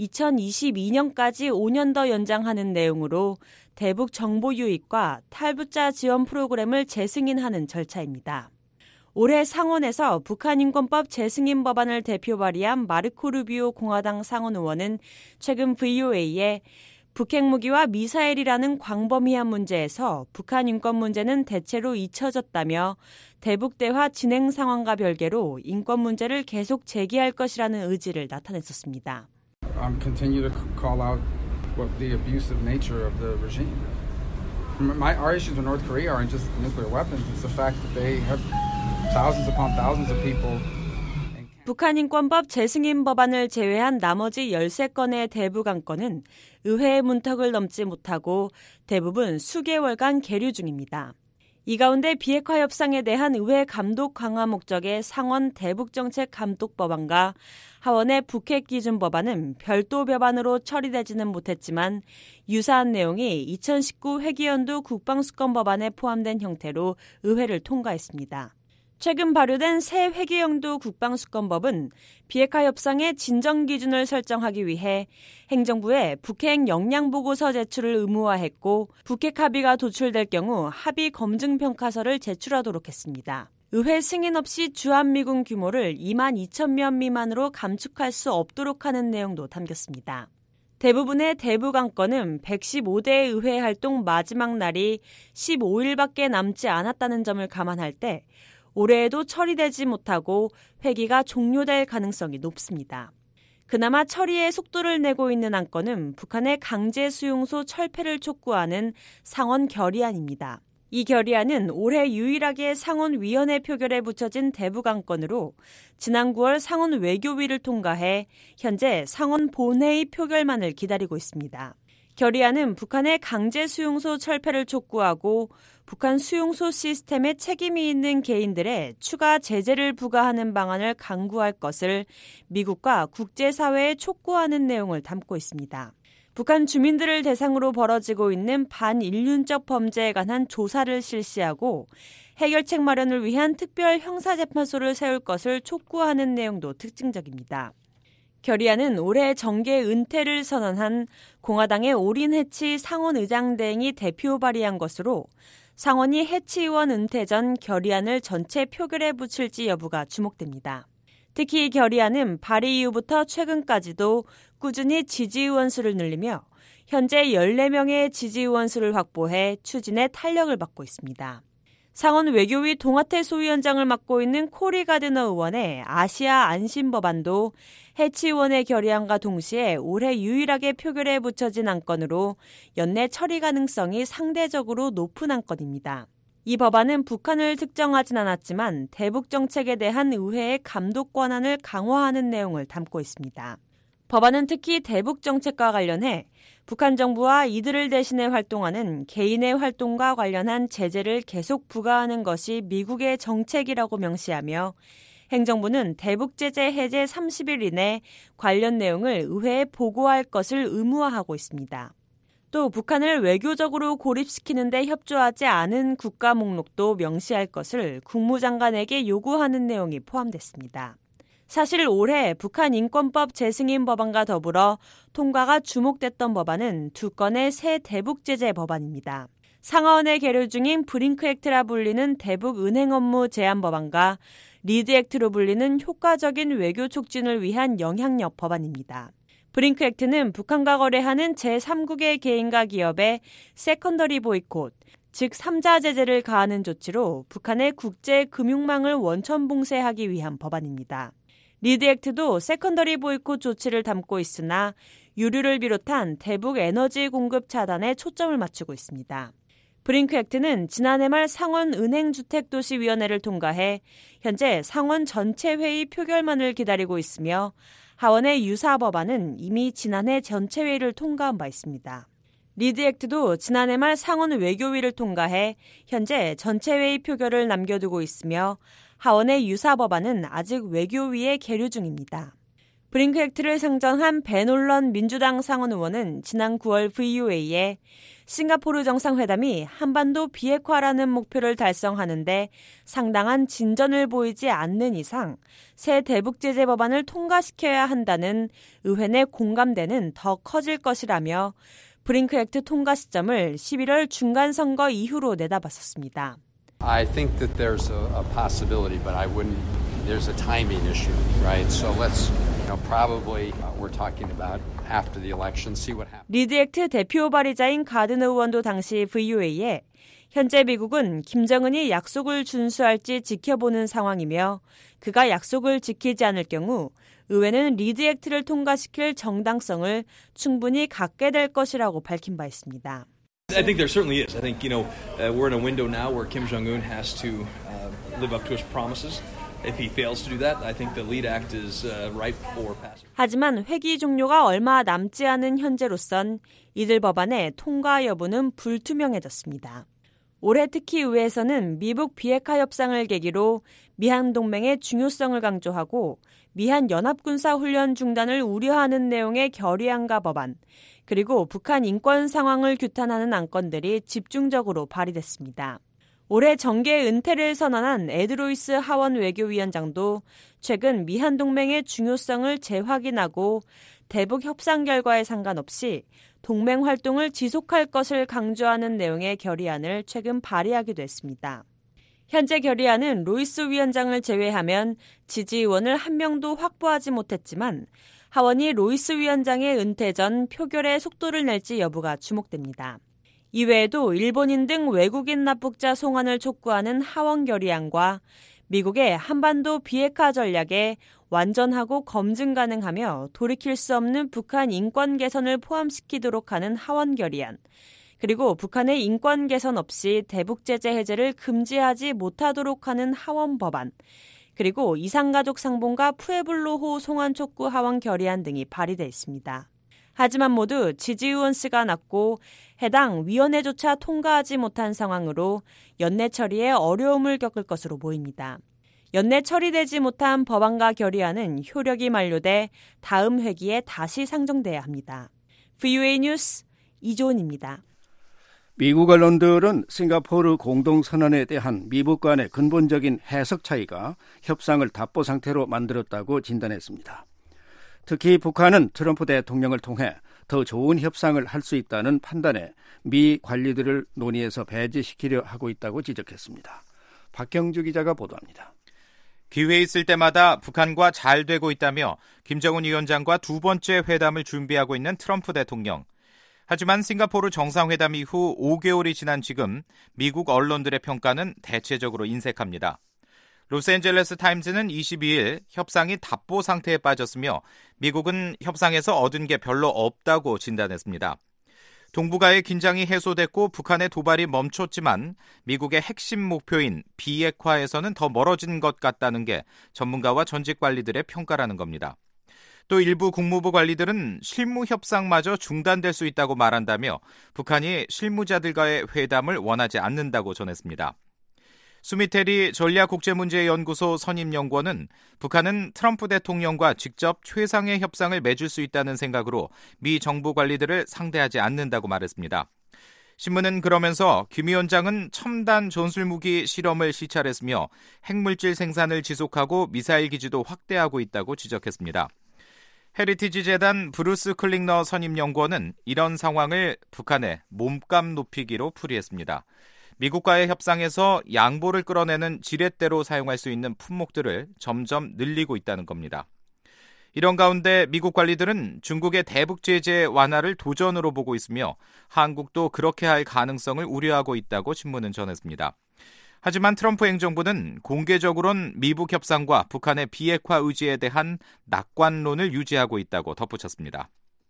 2022년까지 5년 더 연장하는 내용으로 대북 정보 유입과 탈북자 지원 프로그램을 재승인하는 절차입니다. 올해 상원에서 북한인권법 재승인 법안을 대표 발의한 마르코 루비오 공화당 상원 의원은 최근 VOA에 북핵무기와 미사일이라는 광범위한 문제에서 북한 인권 문제는 대체로 잊혀졌다며 대북 대화 진행 상황과 별개로 인권 문제를 계속 제기할 것이라는 의지를 나타냈었습니다. Continue to call out the abusive nature of the regime. Our issues with North Korea aren't just nuclear weapons. It's the fact that they have thousands upon thousands of people. 북한인권법 재승인 법안을 제외한 나머지 13건의 대북 안건은 의회의 문턱을 넘지 못하고 대부분 수개월간 계류 중입니다. 이 가운데 비핵화 협상에 대한 의회 감독 강화 목적의 상원 대북정책 감독 법안과 하원의 북핵 기준 법안은 별도 법안으로 처리되지는 못했지만 유사한 내용이 2019 회기연도 국방수권 법안에 포함된 형태로 의회를 통과했습니다. 최근 발효된 새 회기연도 국방수권법은 비핵화 협상의 진정 기준을 설정하기 위해 행정부에 북핵 역량보고서 제출을 의무화했고 북핵 합의가 도출될 경우 합의 검증평가서를 제출하도록 했습니다. 의회 승인 없이 주한미군 규모를 2만 2천 명 미만으로 감축할 수 없도록 하는 내용도 담겼습니다. 대부분의 대북 안건은 115대 의회 활동 마지막 날이 15일밖에 남지 않았다는 점을 감안할 때 올해에도 처리되지 못하고 회기가 종료될 가능성이 높습니다. 그나마 처리에 속도를 내고 있는 안건은 북한의 강제 수용소 철폐를 촉구하는 상원 결의안입니다. 이 결의안은 올해 유일하게 상원위원회 표결에 붙여진 대북 안건으로 지난 9월 상원 외교위를 통과해 현재 상원 본회의 표결만을 기다리고 있습니다. 결의안은 북한의 강제 수용소 철폐를 촉구하고 북한 수용소 시스템에 책임이 있는 개인들의 추가 제재를 부과하는 방안을 강구할 것을 미국과 국제사회에 촉구하는 내용을 담고 있습니다. 북한 주민들을 대상으로 벌어지고 있는 반인륜적 범죄에 관한 조사를 실시하고 해결책 마련을 위한 특별 형사재판소를 세울 것을 촉구하는 내용도 특징적입니다. 결의안은 올해 정계 은퇴를 선언한 공화당의 오린 해치 상원의장 대행이 대표 발의한 것으로 상원이 해치 의원 은퇴 전 결의안을 전체 표결에 붙일지 여부가 주목됩니다. 특히 이 결의안은 발의 이후부터 최근까지도 꾸준히 지지의원 수를 늘리며 현재 14명의 지지의원 수를 확보해 추진에 탄력을 받고 있습니다. 상원 외교위 동아태 소위원장을 맡고 있는 코리 가드너 의원의 아시아 안심 법안도 해치 의원의 결의안과 동시에 올해 유일하게 표결에 붙여진 안건으로 연내 처리 가능성이 상대적으로 높은 안건입니다. 이 법안은 북한을 특정하진 않았지만 대북 정책에 대한 의회의 감독 권한을 강화하는 내용을 담고 있습니다. 법안은 특히 대북 정책과 관련해 북한 정부와 이들을 대신해 활동하는 개인의 활동과 관련한 제재를 계속 부과하는 것이 미국의 정책이라고 명시하며 행정부는 대북 제재 해제 30일 이내 관련 내용을 의회에 보고할 것을 의무화하고 있습니다. 또 북한을 외교적으로 고립시키는 데 협조하지 않은 국가 목록도 명시할 것을 국무장관에게 요구하는 내용이 포함됐습니다. 사실 올해 북한 인권법 재승인 법안과 더불어 통과가 주목됐던 법안은 두 건의 새 대북 제재 법안입니다. 상하원에 계류 중인 브링크 액트라 불리는 대북 은행 업무 제한 법안과 리드 액트로 불리는 효과적인 외교 촉진을 위한 영향력 법안입니다. 브링크 액트는 북한과 거래하는 제3국의 개인과 기업에 세컨더리 보이콧, 즉 3자 제재를 가하는 조치로 북한의 국제 금융망을 원천 봉쇄하기 위한 법안입니다. 리드 액트도 세컨더리 보이콧 조치를 담고 있으나 유류를 비롯한 대북 에너지 공급 차단에 초점을 맞추고 있습니다. 브링크 액트는 지난해 말 상원 은행주택도시위원회를 통과해 현재 상원 전체 회의 표결만을 기다리고 있으며 하원의 유사 법안은 이미 지난해 전체 회의를 통과한 바 있습니다. 리드 액트도 지난해 말 상원 외교위를 통과해 현재 전체 회의 표결을 남겨두고 있으며 하원의 유사 법안은 아직 외교위에 계류 중입니다. 브링크 액트를 상정한 벤 올런 민주당 상원 의원은 지난 9월 VOA에 싱가포르 정상회담이 한반도 비핵화라는 목표를 달성하는데 상당한 진전을 보이지 않는 이상 새 대북 제재 법안을 통과시켜야 한다는 의회 내 공감대는 더 커질 것이라며 브링크 액트 통과 시점을 11월 중간 선거 이후로 내다봤었습니다. I think that there's a possibility, but I wouldn't. There's a timing issue, right? So let's, probably we're talking about after the election, see what happens. 리드 액트 대표 발의자인 가드너 의원도 당시 VOA에 현재 미국은 김정은이 약속을 준수할지 지켜보는 상황이며 그가 약속을 지키지 않을 경우 의회는 리드 액트를 통과시킬 정당성을 충분히 갖게 될 것이라고 밝힌 바 있습니다. I think there certainly is. I think, we're in a window now where Kim Jong-un has to live up to his promises. If he fails to do that, I think the LEAD Act is ripe for passage. 하지만 회기 종료가 얼마 남지 않은 현재로선 이들 법안의 통과 여부는 불투명해졌습니다. 올해 특히 의회에서는 미북 비핵화 협상을 계기로 미한 동맹의 중요성을 강조하고 미한 연합군사훈련 중단을 우려하는 내용의 결의안과 법안, 그리고 북한 인권 상황을 규탄하는 안건들이 집중적으로 발의됐습니다. 올해 정계 은퇴를 선언한 에드로이스 하원 외교위원장도 최근 미한 동맹의 중요성을 재확인하고 대북 협상 결과에 상관없이 동맹 활동을 지속할 것을 강조하는 내용의 결의안을 최근 발의하기도 했습니다. 현재 결의안은 로이스 위원장을 제외하면 지지의원을 한 명도 확보하지 못했지만 하원이 로이스 위원장의 은퇴 전 표결의 속도를 낼지 여부가 주목됩니다. 이외에도 일본인 등 외국인 납북자 송환을 촉구하는 하원 결의안과 미국의 한반도 비핵화 전략에 완전하고 검증 가능하며 돌이킬 수 없는 북한 인권 개선을 포함시키도록 하는 하원 결의안, 그리고 북한의 인권 개선 없이 대북 제재 해제를 금지하지 못하도록 하는 하원 법안, 그리고 이산가족 상봉과 푸에블로호 송환 촉구 하원 결의안 등이 발의돼 있습니다. 하지만 모두 지지의원 수가 낮고 해당 위원회조차 통과하지 못한 상황으로 연내 처리에 어려움을 겪을 것으로 보입니다. 연내 처리되지 못한 법안과 결의안은 효력이 만료돼 다음 회기에 다시 상정돼야 합니다. VOA 뉴스 이조은입니다. 미국 언론들은 싱가포르 공동선언에 대한 미국 간의 근본적인 해석 차이가 협상을 답보 상태로 만들었다고 진단했습니다. 특히 북한은 트럼프 대통령을 통해 더 좋은 협상을 할 수 있다는 판단에 미 관리들을 논의에서 배제시키려 하고 있다고 지적했습니다. 박경주 기자가 보도합니다. 기회 있을 때마다 북한과 잘 되고 있다며 김정은 위원장과 두 번째 회담을 준비하고 있는 트럼프 대통령. 하지만 싱가포르 정상회담 이후 5개월이 지난 지금 미국 언론들의 평가는 대체적으로 인색합니다. 로스앤젤레스 타임즈는 22일 협상이 답보 상태에 빠졌으며 미국은 협상에서 얻은 게 별로 없다고 진단했습니다. 동북아의 긴장이 해소됐고 북한의 도발이 멈췄지만 미국의 핵심 목표인 비핵화에서는 더 멀어진 것 같다는 게 전문가와 전직 관리들의 평가라는 겁니다. 또 일부 국무부 관리들은 실무 협상마저 중단될 수 있다고 말한다며 북한이 실무자들과의 회담을 원하지 않는다고 전했습니다. 수미테리 전략국제문제연구소 선임연구원은 북한은 트럼프 대통령과 직접 최상의 협상을 맺을 수 있다는 생각으로 미 정부 관리들을 상대하지 않는다고 말했습니다. 신문은 그러면서 김 위원장은 첨단 전술무기 실험을 시찰했으며 핵물질 생산을 지속하고 미사일 기지도 확대하고 있다고 지적했습니다. 헤리티지 재단 브루스 클링너 선임연구원은 이런 상황을 북한의 몸값 높이기로 풀이했습니다. 미국과의 협상에서 양보를 끌어내는 지렛대로 사용할 수 있는 품목들을 점점 늘리고 있다는 겁니다. 이런 가운데 미국 관리들은 중국의 대북 제재 완화를 도전으로 보고 있으며 한국도 그렇게 할 가능성을 우려하고 있다고 신문은 전했습니다. 하지만 트럼프 행정부는 공개적으론 미북 협상과 북한의 비핵화 의지에 대한 낙관론을 유지하고 있다고 덧붙였습니다.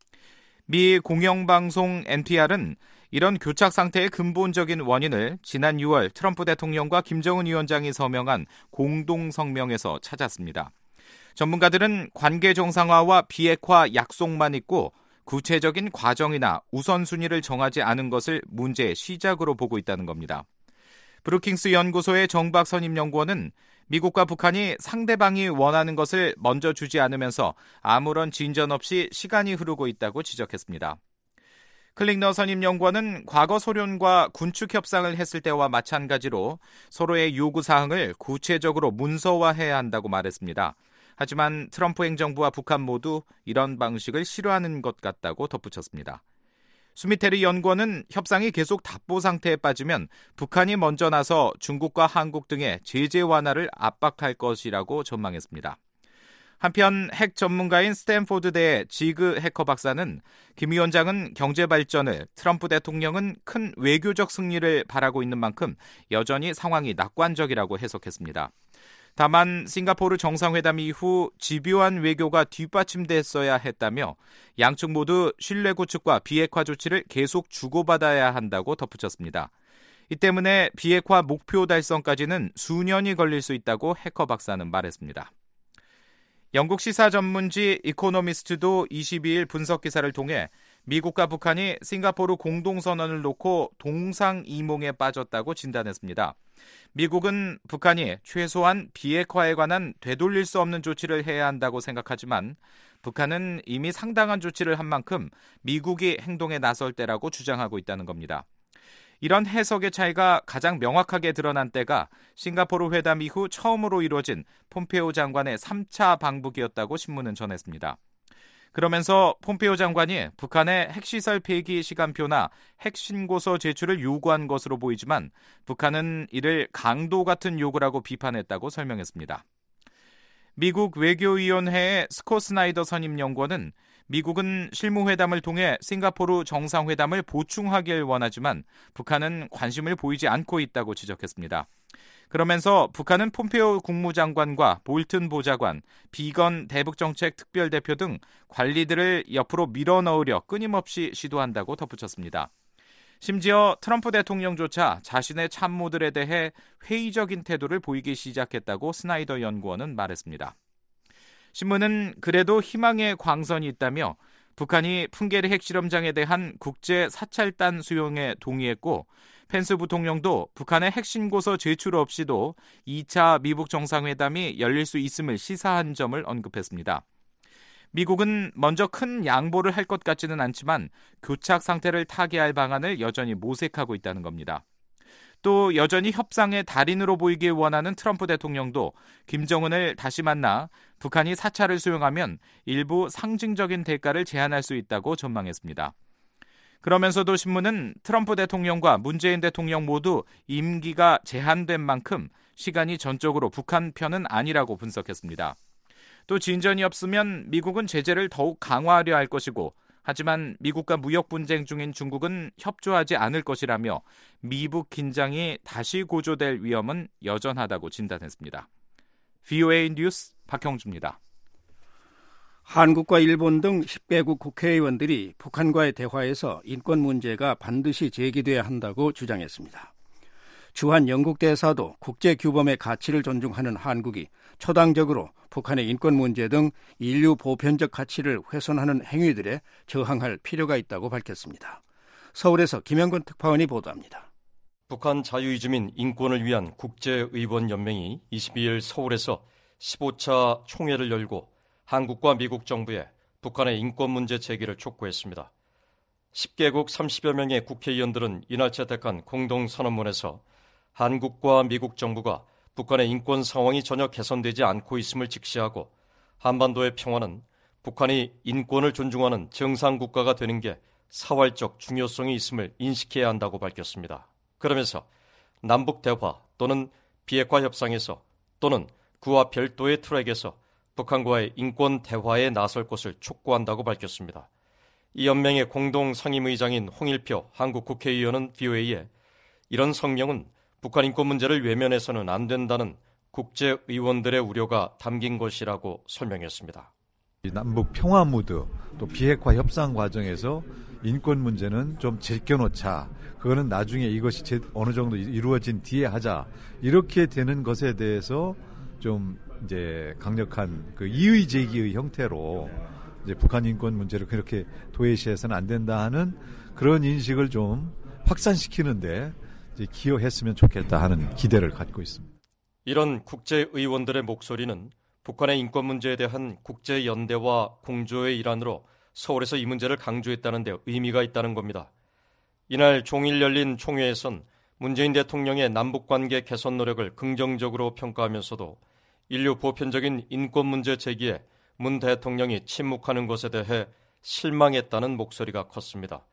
미 공영방송 NPR은 이런 교착 상태의 근본적인 원인을 지난 6월 트럼프 대통령과 김정은 위원장이 서명한 공동성명에서 찾았습니다. 전문가들은 관계 정상화와 비핵화 약속만 있고 구체적인 과정이나 우선순위를 정하지 않은 것을 문제의 시작으로 보고 있다는 겁니다. 브루킹스 연구소의 정박 선임연구원은 미국과 북한이 상대방이 원하는 것을 먼저 주지 않으면서 아무런 진전 없이 시간이 흐르고 있다고 지적했습니다. 클링너 선임연구원은 과거 소련과 군축 협상을 했을 때와 마찬가지로 서로의 요구사항을 구체적으로 문서화해야 한다고 말했습니다. 하지만 트럼프 행정부와 북한 모두 이런 방식을 싫어하는 것 같다고 덧붙였습니다. 수미테리 연구원은 협상이 계속 답보 상태에 빠지면 북한이 먼저 나서 중국과 한국 등의 제재 완화를 압박할 것이라고 전망했습니다. 한편 핵 전문가인 스탠포드대의 지그 해커 박사는 김 위원장은 경제 발전을, 트럼프 대통령은 큰 외교적 승리를 바라고 있는 만큼 여전히 상황이 낙관적이라고 해석했습니다. 다만 싱가포르 정상회담 이후 집요한 외교가 뒷받침됐어야 했다며 양측 모두 신뢰 구축과 비핵화 조치를 계속 주고받아야 한다고 덧붙였습니다. 이 때문에 비핵화 목표 달성까지는 수년이 걸릴 수 있다고 해커 박사는 말했습니다. 영국 시사 전문지 이코노미스트도 22일 분석 기사를 통해 미국과 북한이 싱가포르 공동선언을 놓고 동상이몽에 빠졌다고 진단했습니다. 미국은 북한이 최소한 비핵화에 관한 되돌릴 수 없는 조치를 해야 한다고 생각하지만 북한은 이미 상당한 조치를 한 만큼 미국이 행동에 나설 때라고 주장하고 있다는 겁니다. 이런 해석의 차이가 가장 명확하게 드러난 때가 싱가포르 회담 이후 처음으로 이루어진 폼페오 장관의 3차 방북이었다고 신문은 전했습니다. 그러면서 폼페이오 장관이 북한의 핵시설 폐기 시간표나 핵신고서 제출을 요구한 것으로 보이지만 북한은 이를 강도 같은 요구라고 비판했다고 설명했습니다. 미국 외교위원회의 스콧 스나이더 선임연구원은 미국은 실무회담을 통해 싱가포르 정상회담을 보충하길 원하지만 북한은 관심을 보이지 않고 있다고 지적했습니다. 그러면서 북한은 폼페이오 국무장관과 볼튼 보좌관, 비건 대북정책 특별대표 등 관리들을 옆으로 밀어넣으려 끊임없이 시도한다고 덧붙였습니다. 심지어 트럼프 대통령조차 자신의 참모들에 대해 회의적인 태도를 보이기 시작했다고 스나이더 연구원은 말했습니다. 신문은 그래도 희망의 광선이 있다며 북한이 풍계리 핵실험장에 대한 국제 사찰단 수용에 동의했고 펜스 부통령도 북한의 핵신고서 제출 없이도 2차 미북 정상회담이 열릴 수 있음을 시사한 점을 언급했습니다. 미국은 먼저 큰 양보를 할 것 같지는 않지만 교착 상태를 타개할 방안을 여전히 모색하고 있다는 겁니다. 또 여전히 협상의 달인으로 보이길 원하는 트럼프 대통령도 김정은을 다시 만나 북한이 사찰을 수용하면 일부 상징적인 대가를 제한할 수 있다고 전망했습니다. 그러면서도 신문은 트럼프 대통령과 문재인 대통령 모두 임기가 제한된 만큼 시간이 전적으로 북한 편은 아니라고 분석했습니다. 또 진전이 없으면 미국은 제재를 더욱 강화하려 할 것이고 하지만 미국과 무역 분쟁 중인 중국은 협조하지 않을 것이라며 미북 긴장이 다시 고조될 위험은 여전하다고 진단했습니다. VOA 뉴스 박형주입니다. 한국과 일본 등 10개국 국회의원들이 북한과의 대화에서 인권 문제가 반드시 제기돼야 한다고 주장했습니다. 주한 영국 대사도 국제규범의 가치를 존중하는 한국이 초당적으로 북한의 인권 문제 등 인류 보편적 가치를 훼손하는 행위들에 저항할 필요가 있다고 밝혔습니다. 서울에서 김영근 특파원이 보도합니다. 북한 자유이주민 인권을 위한 국제의원연맹이 22일 서울에서 15차 총회를 열고 한국과 미국 정부에 북한의 인권 문제 제기를 촉구했습니다. 10개국 30여 명의 국회의원들은 이날 채택한 공동선언문에서 한국과 미국 정부가 북한의 인권 상황이 전혀 개선되지 않고 있음을 직시하고 한반도의 평화는 북한이 인권을 존중하는 정상국가가 되는 게 사활적 중요성이 있음을 인식해야 한다고 밝혔습니다. 그러면서 남북 대화 또는 비핵화 협상에서 또는 그와 별도의 트랙에서 북한과의 인권 대화에 나설 것을 촉구한다고 밝혔습니다. 이 연맹의 공동 상임의장인 홍일표 한국 국회의원은 VOA에 이런 성명은 북한 인권 문제를 외면해서는 안 된다는 국제의원들의 우려가 담긴 것이라고 설명했습니다. 남북 평화 무드 또 비핵화 협상 과정에서 인권 문제는 좀 제껴놓자. 그거는 나중에 이것이 어느 정도 이루어진 뒤에 하자. 이렇게 되는 것에 대해서 좀 이제 강력한 그 이의 제기의 형태로 이제 북한 인권 문제를 그렇게 도외시해서는 안 된다 하는 그런 인식을 좀 확산시키는데 이제 기여했으면 좋겠다 하는 기대를 갖고 있습니다. 이런 국제의원들의 목소리는 북한의 인권 문제에 대한 국제연대와 공조의 일환으로 서울에서 이 문제를 강조했다는 데 의미가 있다는 겁니다. 이날 종일 열린 총회에선 문재인 대통령의 남북관계 개선 노력을 긍정적으로 평가하면서도 인류 보편적인 인권 문제 제기에 문 대통령이 침묵하는 것에 대해 실망했다는 목소리가 컸습니다.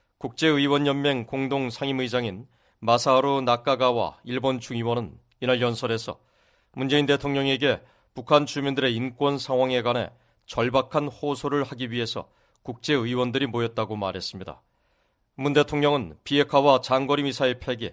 국제의원연맹 공동상임의장인 마사하루 나카가와 일본 중의원은 이날 연설에서 문재인 대통령에게 북한 주민들의 인권 상황에 관해 절박한 호소를 하기 위해서 국제의원들이 모였다고 말했습니다. 문 대통령은 비핵화와 장거리 미사일 폐기,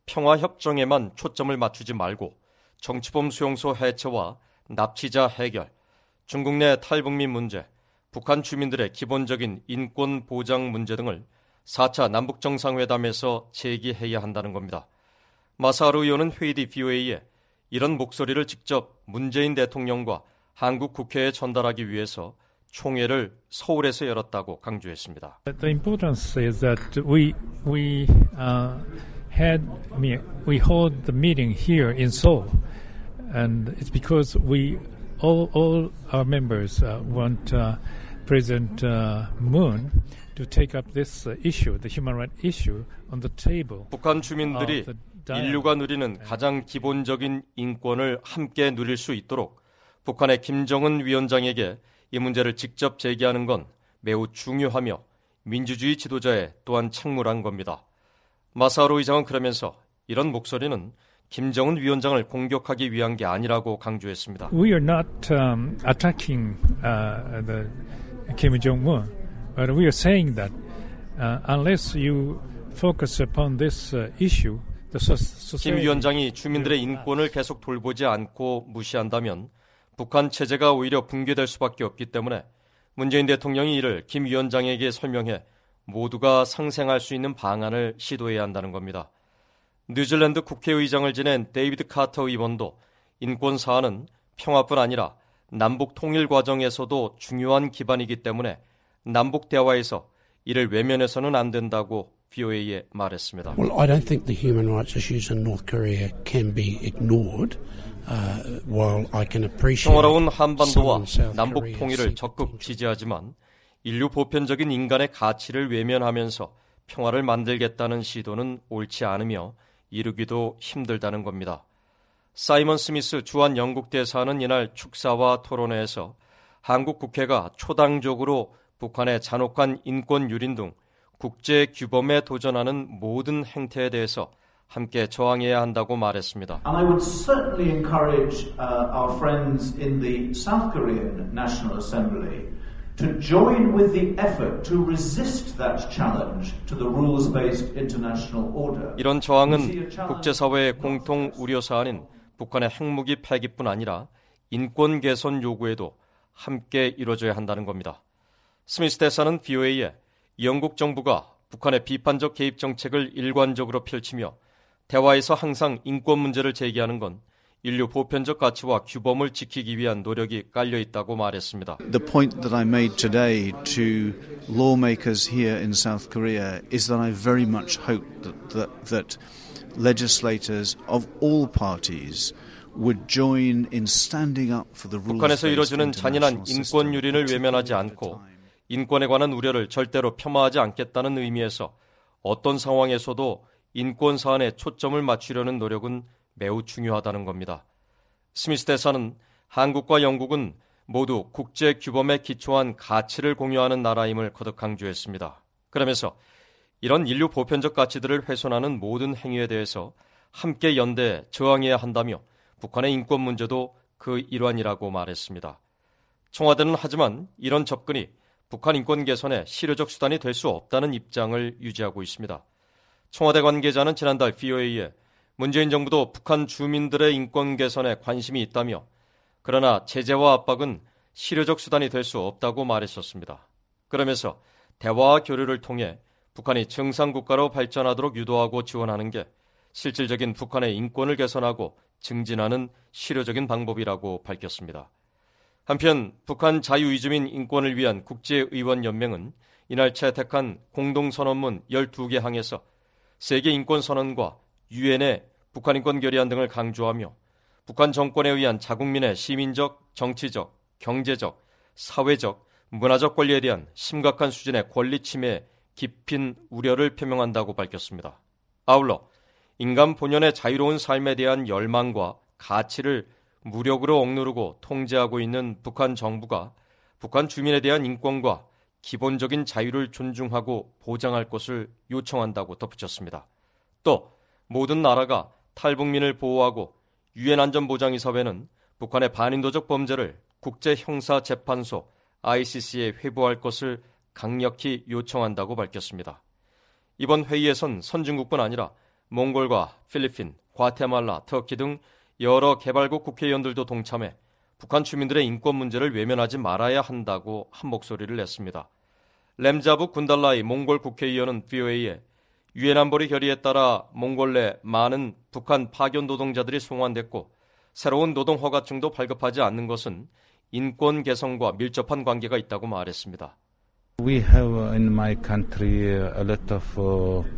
평화협정에만 초점을 맞추지 말고 정치범 수용소 해체와 납치자 해결, 중국 내 탈북민 문제, 북한 주민들의 기본적인 인권 보장 문제 등을 4차 남북정상회담에서 제기해야 한다는 겁니다. 마사하루 의원은 회의 뒤 VOA에 이런 목소리를 직접 문재인 대통령과 한국 국회에 전달하기 위해서 총회를 서울에서 열었다고 강조했습니다. The importance is that we hold the meeting here in Seoul, and it's because all our members want President Moon to take up this issue, the human rights issue, on the table. 북한 주민들이 인류가 누리는 가장 기본적인 인권을 함께 누릴 수 있도록 북한의 김정은 위원장에게 이 문제를 직접 제기하는 건 매우 중요하며 민주주의 지도자의 또한 책무란 겁니다. 마사오루 의장은 그러면서 이런 목소리는 김정은 위원장을 공격하기 위한 게 아니라고 강조했습니다. We are not attacking the Kim Jong-un, but we are saying that unless you focus upon this issue, 김 위원장이 주민들의 인권을 계속 돌보지 않고 무시한다면 북한 체제가 오히려 붕괴될 수밖에 없기 때문에 문재인 대통령이 이를 김 위원장에게 설명해 모두가 상생할 수 있는 방안을 시도해야 한다는 겁니다. 뉴질랜드 국회의장을 지낸 데이비드 카터 의원도 인권 사안은 평화뿐 아니라 남북 통일 과정에서도 중요한 기반이기 때문에 남북 대화에서 이를 외면해서는 안 된다고 VOA에 말했습니다. Well, I don't think the human rights issues in North Korea can be ignored. While I can appreciate 평화로운 한반도와 남북 통일을 적극 지지하지만 인류 보편적인 인간의 가치를 외면하면서 평화를 만들겠다는 시도는 옳지 않으며 이루기도 힘들다는 겁니다. 사이먼 스미스 주한 영국 대사는 이날 축사와 토론회에서 한국 국회가 초당적으로 북한의 잔혹한 인권 유린 등 국제 규범에 도전하는 모든 행태에 대해서 함께 저항해야 한다고 말했습니다. And I would certainly encourage our friends in the South Korean National Assembly to join with the effort to resist that challenge to the rules-based international order. 이런 저항은 국제사회의 공통 우려 사안인 북한의 핵무기 폐기뿐 아니라 인권 개선 요구에도 함께 이루어져야 한다는 겁니다. 스미스 대사는 VOA에 영국 정부가 북한의 비판적 개입 정책을 일관적으로 펼치며 대화에서 항상 인권 문제를 제기하는 건 인류 보편적 가치와 규범을 지키기 위한 노력이 깔려 있다고 말했습니다. The point that I made today to lawmakers here in South Korea is that I very much hope that legislators of all parties would join in standing up for the rules. 북한에서 이뤄지는 잔인한 인권 유린을 외면하지 않고 인권에 관한 우려를 절대로 폄하하지 않겠다는 의미에서 어떤 상황에서도 인권 사안에 초점을 맞추려는 노력은 매우 중요하다는 겁니다. 스미스 대사는 한국과 영국은 모두 국제 규범에 기초한 가치를 공유하는 나라임을 거듭 강조했습니다. 그러면서 이런 인류 보편적 가치들을 훼손하는 모든 행위에 대해서 함께 연대해 저항해야 한다며 북한의 인권 문제도 그 일환이라고 말했습니다. 청와대는 하지만 이런 접근이 북한 인권 개선에 실효적 수단이 될 수 없다는 입장을 유지하고 있습니다. 청와대 관계자는 지난달 VOA에 문재인 정부도 북한 주민들의 인권 개선에 관심이 있다며 그러나 제재와 압박은 실효적 수단이 될 수 없다고 말했었습니다. 그러면서 대화와 교류를 통해 북한이 정상국가로 발전하도록 유도하고 지원하는 게 실질적인 북한의 인권을 개선하고 증진하는 실효적인 방법이라고 밝혔습니다. 한편 북한 자유이주민 인권을 위한 국제의원연맹은 이날 채택한 공동선언문 12개 항에서 세계인권선언과 유엔의 북한 인권 결의안 등을 강조하며 북한 정권에 의한 자국민의 시민적, 정치적, 경제적, 사회적, 문화적 권리에 대한 심각한 수준의 권리 침해에 깊은 우려를 표명한다고 밝혔습니다. 아울러 인간 본연의 자유로운 삶에 대한 열망과 가치를 무력으로 억누르고 통제하고 있는 북한 정부가 북한 주민에 대한 인권과 기본적인 자유를 존중하고 보장할 것을 요청한다고 덧붙였습니다. 또 모든 나라가 탈북민을 보호하고 유엔 안전보장이사회는 북한의 반인도적 범죄를 국제형사재판소 ICC에 회부할 것을 강력히 요청한다고 밝혔습니다. 이번 회의에선 선진국뿐 아니라 몽골과 필리핀, 과테말라, 터키 등 여러 개발국 국회의원들도 동참해 북한 주민들의 인권 문제를 외면하지 말아야 한다고 한 목소리를 냈습니다. 램자부 군달라이 몽골 국회의원은 VOA에 유엔 안보리 결의에 따라 몽골 내 많은 북한 파견 노동자들이 송환됐고 새로운 노동 허가증도 발급하지 않는 것은 인권 개선과 밀접한 관계가 있다고 말했습니다. We have in my country a lot of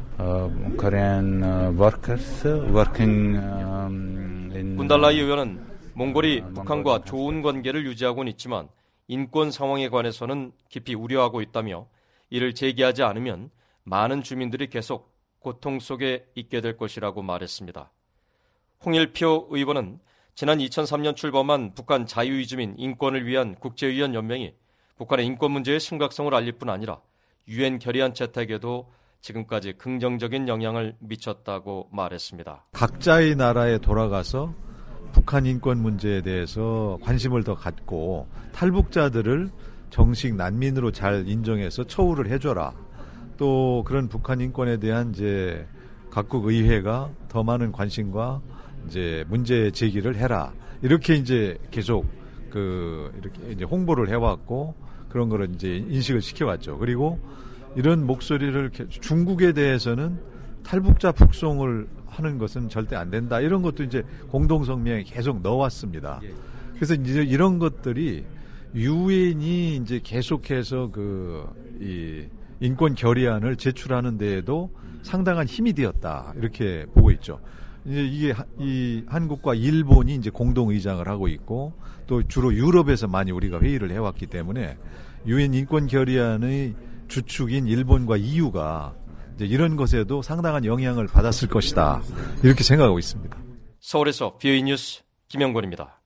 Korean workers working in 군달라이 의원은 몽골이 북한과 좋은 관계를 유지하고는 있지만 인권 상황에 관해서는 깊이 우려하고 있다며 이를 제기하지 않으면 많은 주민들이 계속 고통 속에 있게 될 것이라고 말했습니다. 홍일표 의원은 지난 2003년 출범한 북한 자유이주민 인권을 위한 국제위원 연맹이 북한의 인권 문제의 심각성을 알릴 뿐 아니라 유엔 결의안 채택에도 지금까지 긍정적인 영향을 미쳤다고 말했습니다. 각자의 나라에 돌아가서 북한 인권 문제에 대해서 관심을 더 갖고 탈북자들을 정식 난민으로 잘 인정해서 처우를 해줘라. 또 그런 북한 인권에 대한 이제 각국 의회가 더 많은 관심과 이제 문제 제기를 해라. 이렇게 이제 계속 이렇게 이제 홍보를 해왔고 그런 거를 이제 인식을 시켜왔죠. 그리고 이런 목소리를 중국에 대해서는 탈북자 북송을 하는 것은 절대 안 된다. 이런 것도 이제 공동성명에 계속 넣어왔습니다. 그래서 이제 이런 것들이 유엔이 이제 계속해서 이 인권 결의안을 제출하는 데에도 상당한 힘이 되었다. 이렇게 보고 있죠. 이제 이게 이 한국과 일본이 이제 공동 의장을 하고 있고 또 주로 유럽에서 많이 우리가 회의를 해왔기 때문에 유엔 인권 결의안의 주축인 일본과 EU가 이제 이런 것에도 상당한 영향을 받았을 것이다. 이렇게 생각하고 있습니다. 서울에서 BOE 뉴스 김영권입니다.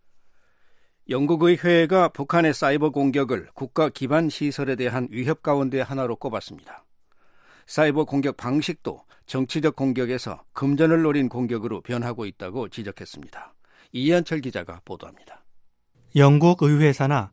영국의회가 북한의 사이버 공격을 국가 기반 시설에 대한 위협 가운데 하나로 꼽았습니다. 사이버 공격 방식도 정치적 공격에서 금전을 노린 공격으로 변하고 있다고 지적했습니다. 이한철 기자가 보도합니다. 영국 의회사나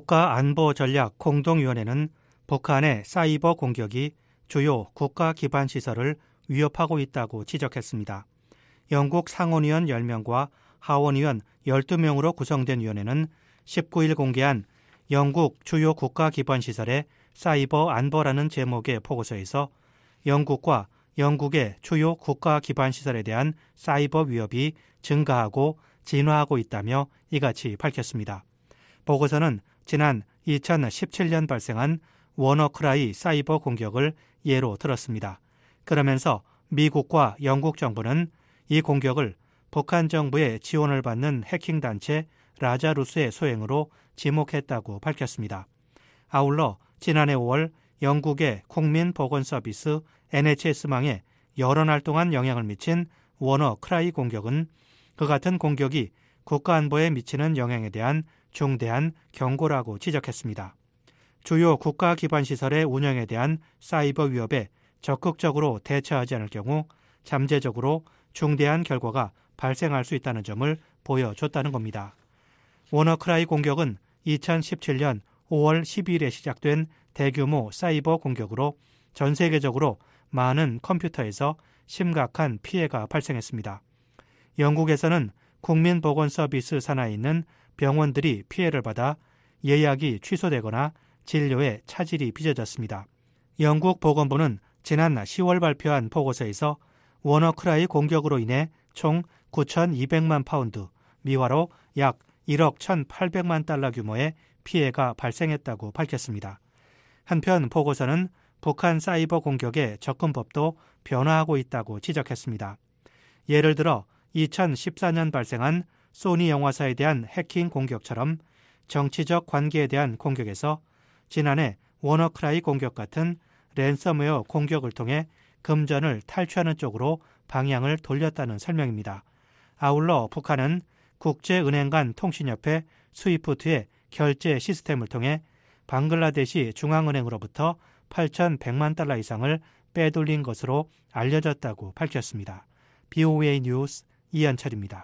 국가안보전략공동위원회는 북한의 사이버 공격이 주요 국가 기반 시설을 위협하고 있다고 지적했습니다. 영국 상원의원 10명과 하원의원 12명으로 구성된 위원회는 19일 공개한 영국 주요 국가 기반 시설의 사이버 안보라는 제목의 보고서에서 영국과 영국의 주요 국가 기반 시설에 대한 사이버 위협이 증가하고 진화하고 있다며 이같이 밝혔습니다. 보고서는 지난 2017년 발생한 워너크라이 사이버 공격을 예로 들었습니다. 그러면서 미국과 영국 정부는 이 공격을 북한 정부의 지원을 받는 해킹단체 라자루스의 소행으로 지목했다고 밝혔습니다. 아울러 지난해 5월 영국의 국민보건서비스 NHS망에 여러 날 동안 영향을 미친 워너크라이 공격은 그 같은 공격이 국가안보에 미치는 영향에 대한 중대한 경고라고 지적했습니다. 주요 국가 기반 시설의 운영에 대한 사이버 위협에 적극적으로 대처하지 않을 경우 잠재적으로 중대한 결과가 발생할 수 있다는 점을 보여줬다는 겁니다. 워너크라이 공격은 2017년 5월 12일에 시작된 대규모 사이버 공격으로 전 세계적으로 많은 컴퓨터에서 심각한 피해가 발생했습니다. 영국에서는 국민보건서비스 산하에 있는 병원들이 피해를 받아 예약이 취소되거나 진료에 차질이 빚어졌습니다. 영국 보건부는 지난 10월 발표한 보고서에서 워너크라이 공격으로 인해 총 9,200만 파운드, 미화로 약 1억 1,800만 달러 규모의 피해가 발생했다고 밝혔습니다. 한편 보고서는 북한 사이버 공격의 접근법도 변화하고 있다고 지적했습니다. 예를 들어 2014년 발생한 소니 영화사에 대한 해킹 공격처럼 정치적 관계에 대한 공격에서 지난해 워너크라이 공격 같은 랜섬웨어 공격을 통해 금전을 탈취하는 쪽으로 방향을 돌렸다는 설명입니다. 아울러 북한은 국제은행 간 통신협회 스위프트의 결제 시스템을 통해 방글라데시 중앙은행으로부터 8,100만 달러 이상을 빼돌린 것으로 알려졌다고 밝혔습니다. BOA 뉴스 이한철입니다.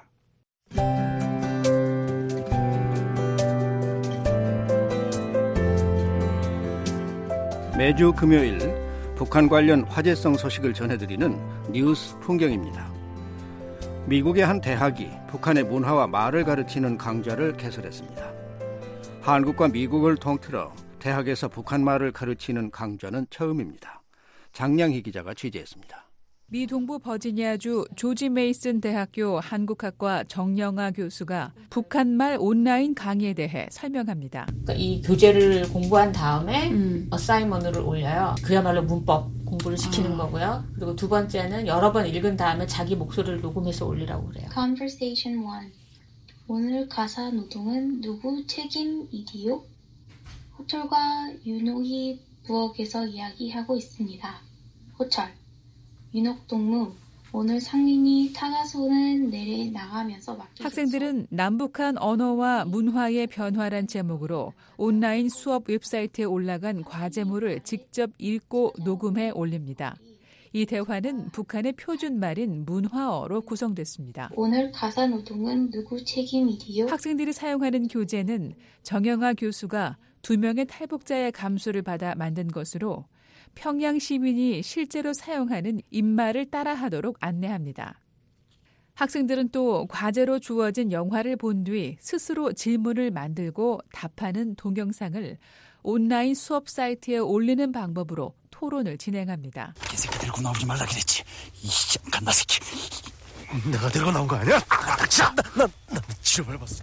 매주 금요일 북한 관련 화제성 소식을 전해드리는 뉴스 풍경입니다. 미국의 한 대학이 북한의 문화와 말을 가르치는 강좌를 개설했습니다. 한국과 미국을 통틀어 대학에서 북한 말을 가르치는 강좌는 처음입니다. 장량희 기자가 취재했습니다. 미 동부 버지니아주 조지 메이슨 대학교 한국학과 정영아 교수가 북한말 온라인 강의에 대해 설명합니다. 이 교재를 공부한 다음에 어사이먼트를 올려요. 그야말로 문법 공부를 시키는 거고요. 그리고 두 번째는 여러 번 읽은 다음에 자기 목소리를 녹음해서 올리라고 그래요. Conversation 1. 오늘 가사 노동은 누구 책임이디요? 호철과 윤옥이 부엌에서 이야기하고 있습니다. 호철. 윤옥동무, 오늘 상민이 타가소는 내려 나가면서 맡겨줬어. 학생들은 남북한 언어와 문화의 변화란 제목으로 온라인 수업 웹사이트에 올라간 과제물을 직접 읽고 녹음해 올립니다. 이 대화는 북한의 표준말인 문화어로 구성됐습니다. 오늘 가사노동은 누구 책임이디요? 학생들이 사용하는 교재는 정영아 교수가 2명의 탈북자의 감수를 받아 만든 것으로 평양 시민이 실제로 사용하는 입말을 따라하도록 안내합니다. 학생들은 또 과제로 주어진 영화를 본 뒤 스스로 질문을 만들고 답하는 동영상을 온라인 수업 사이트에 올리는 방법으로 토론을 진행합니다. 개새끼 데리고 나오지 말라 그랬지. 이 갓나 새끼. 내가 데리고 나온 거 아니야? 난 치료해봤어.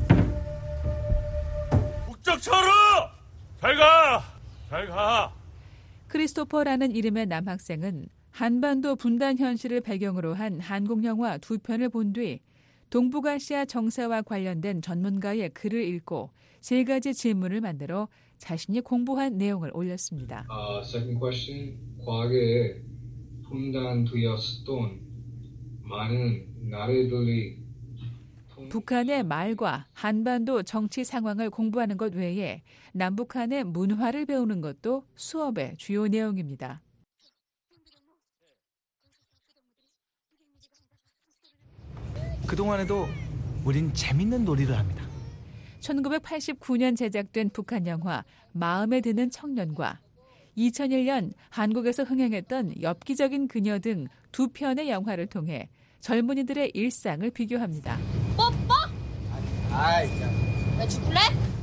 북적철우! 잘 가. 크리스토퍼라는 이름의 남학생은 한반도 분단 현실을 배경으로 한 한국 영화 2편을 본 뒤 동북아시아 정세와 관련된 전문가의 글을 읽고 3가지 질문을 만들어 자신이 공부한 내용을 올렸습니다. Second question. 과거에 분단되었던 많은 나라들이 북한의 말과 한반도 정치 상황을 공부하는 것 외에 남북한의 문화를 배우는 것도 수업의 주요 내용입니다. 그동안에도 우린 재밌는 놀이를 합니다. 1989년 제작된 북한 영화 마음에 드는 청년과 2001년 한국에서 흥행했던 엽기적인 그녀 등 2편의 영화를 통해 젊은이들의 일상을 비교합니다. 뽀뽀? 왜 죽을래?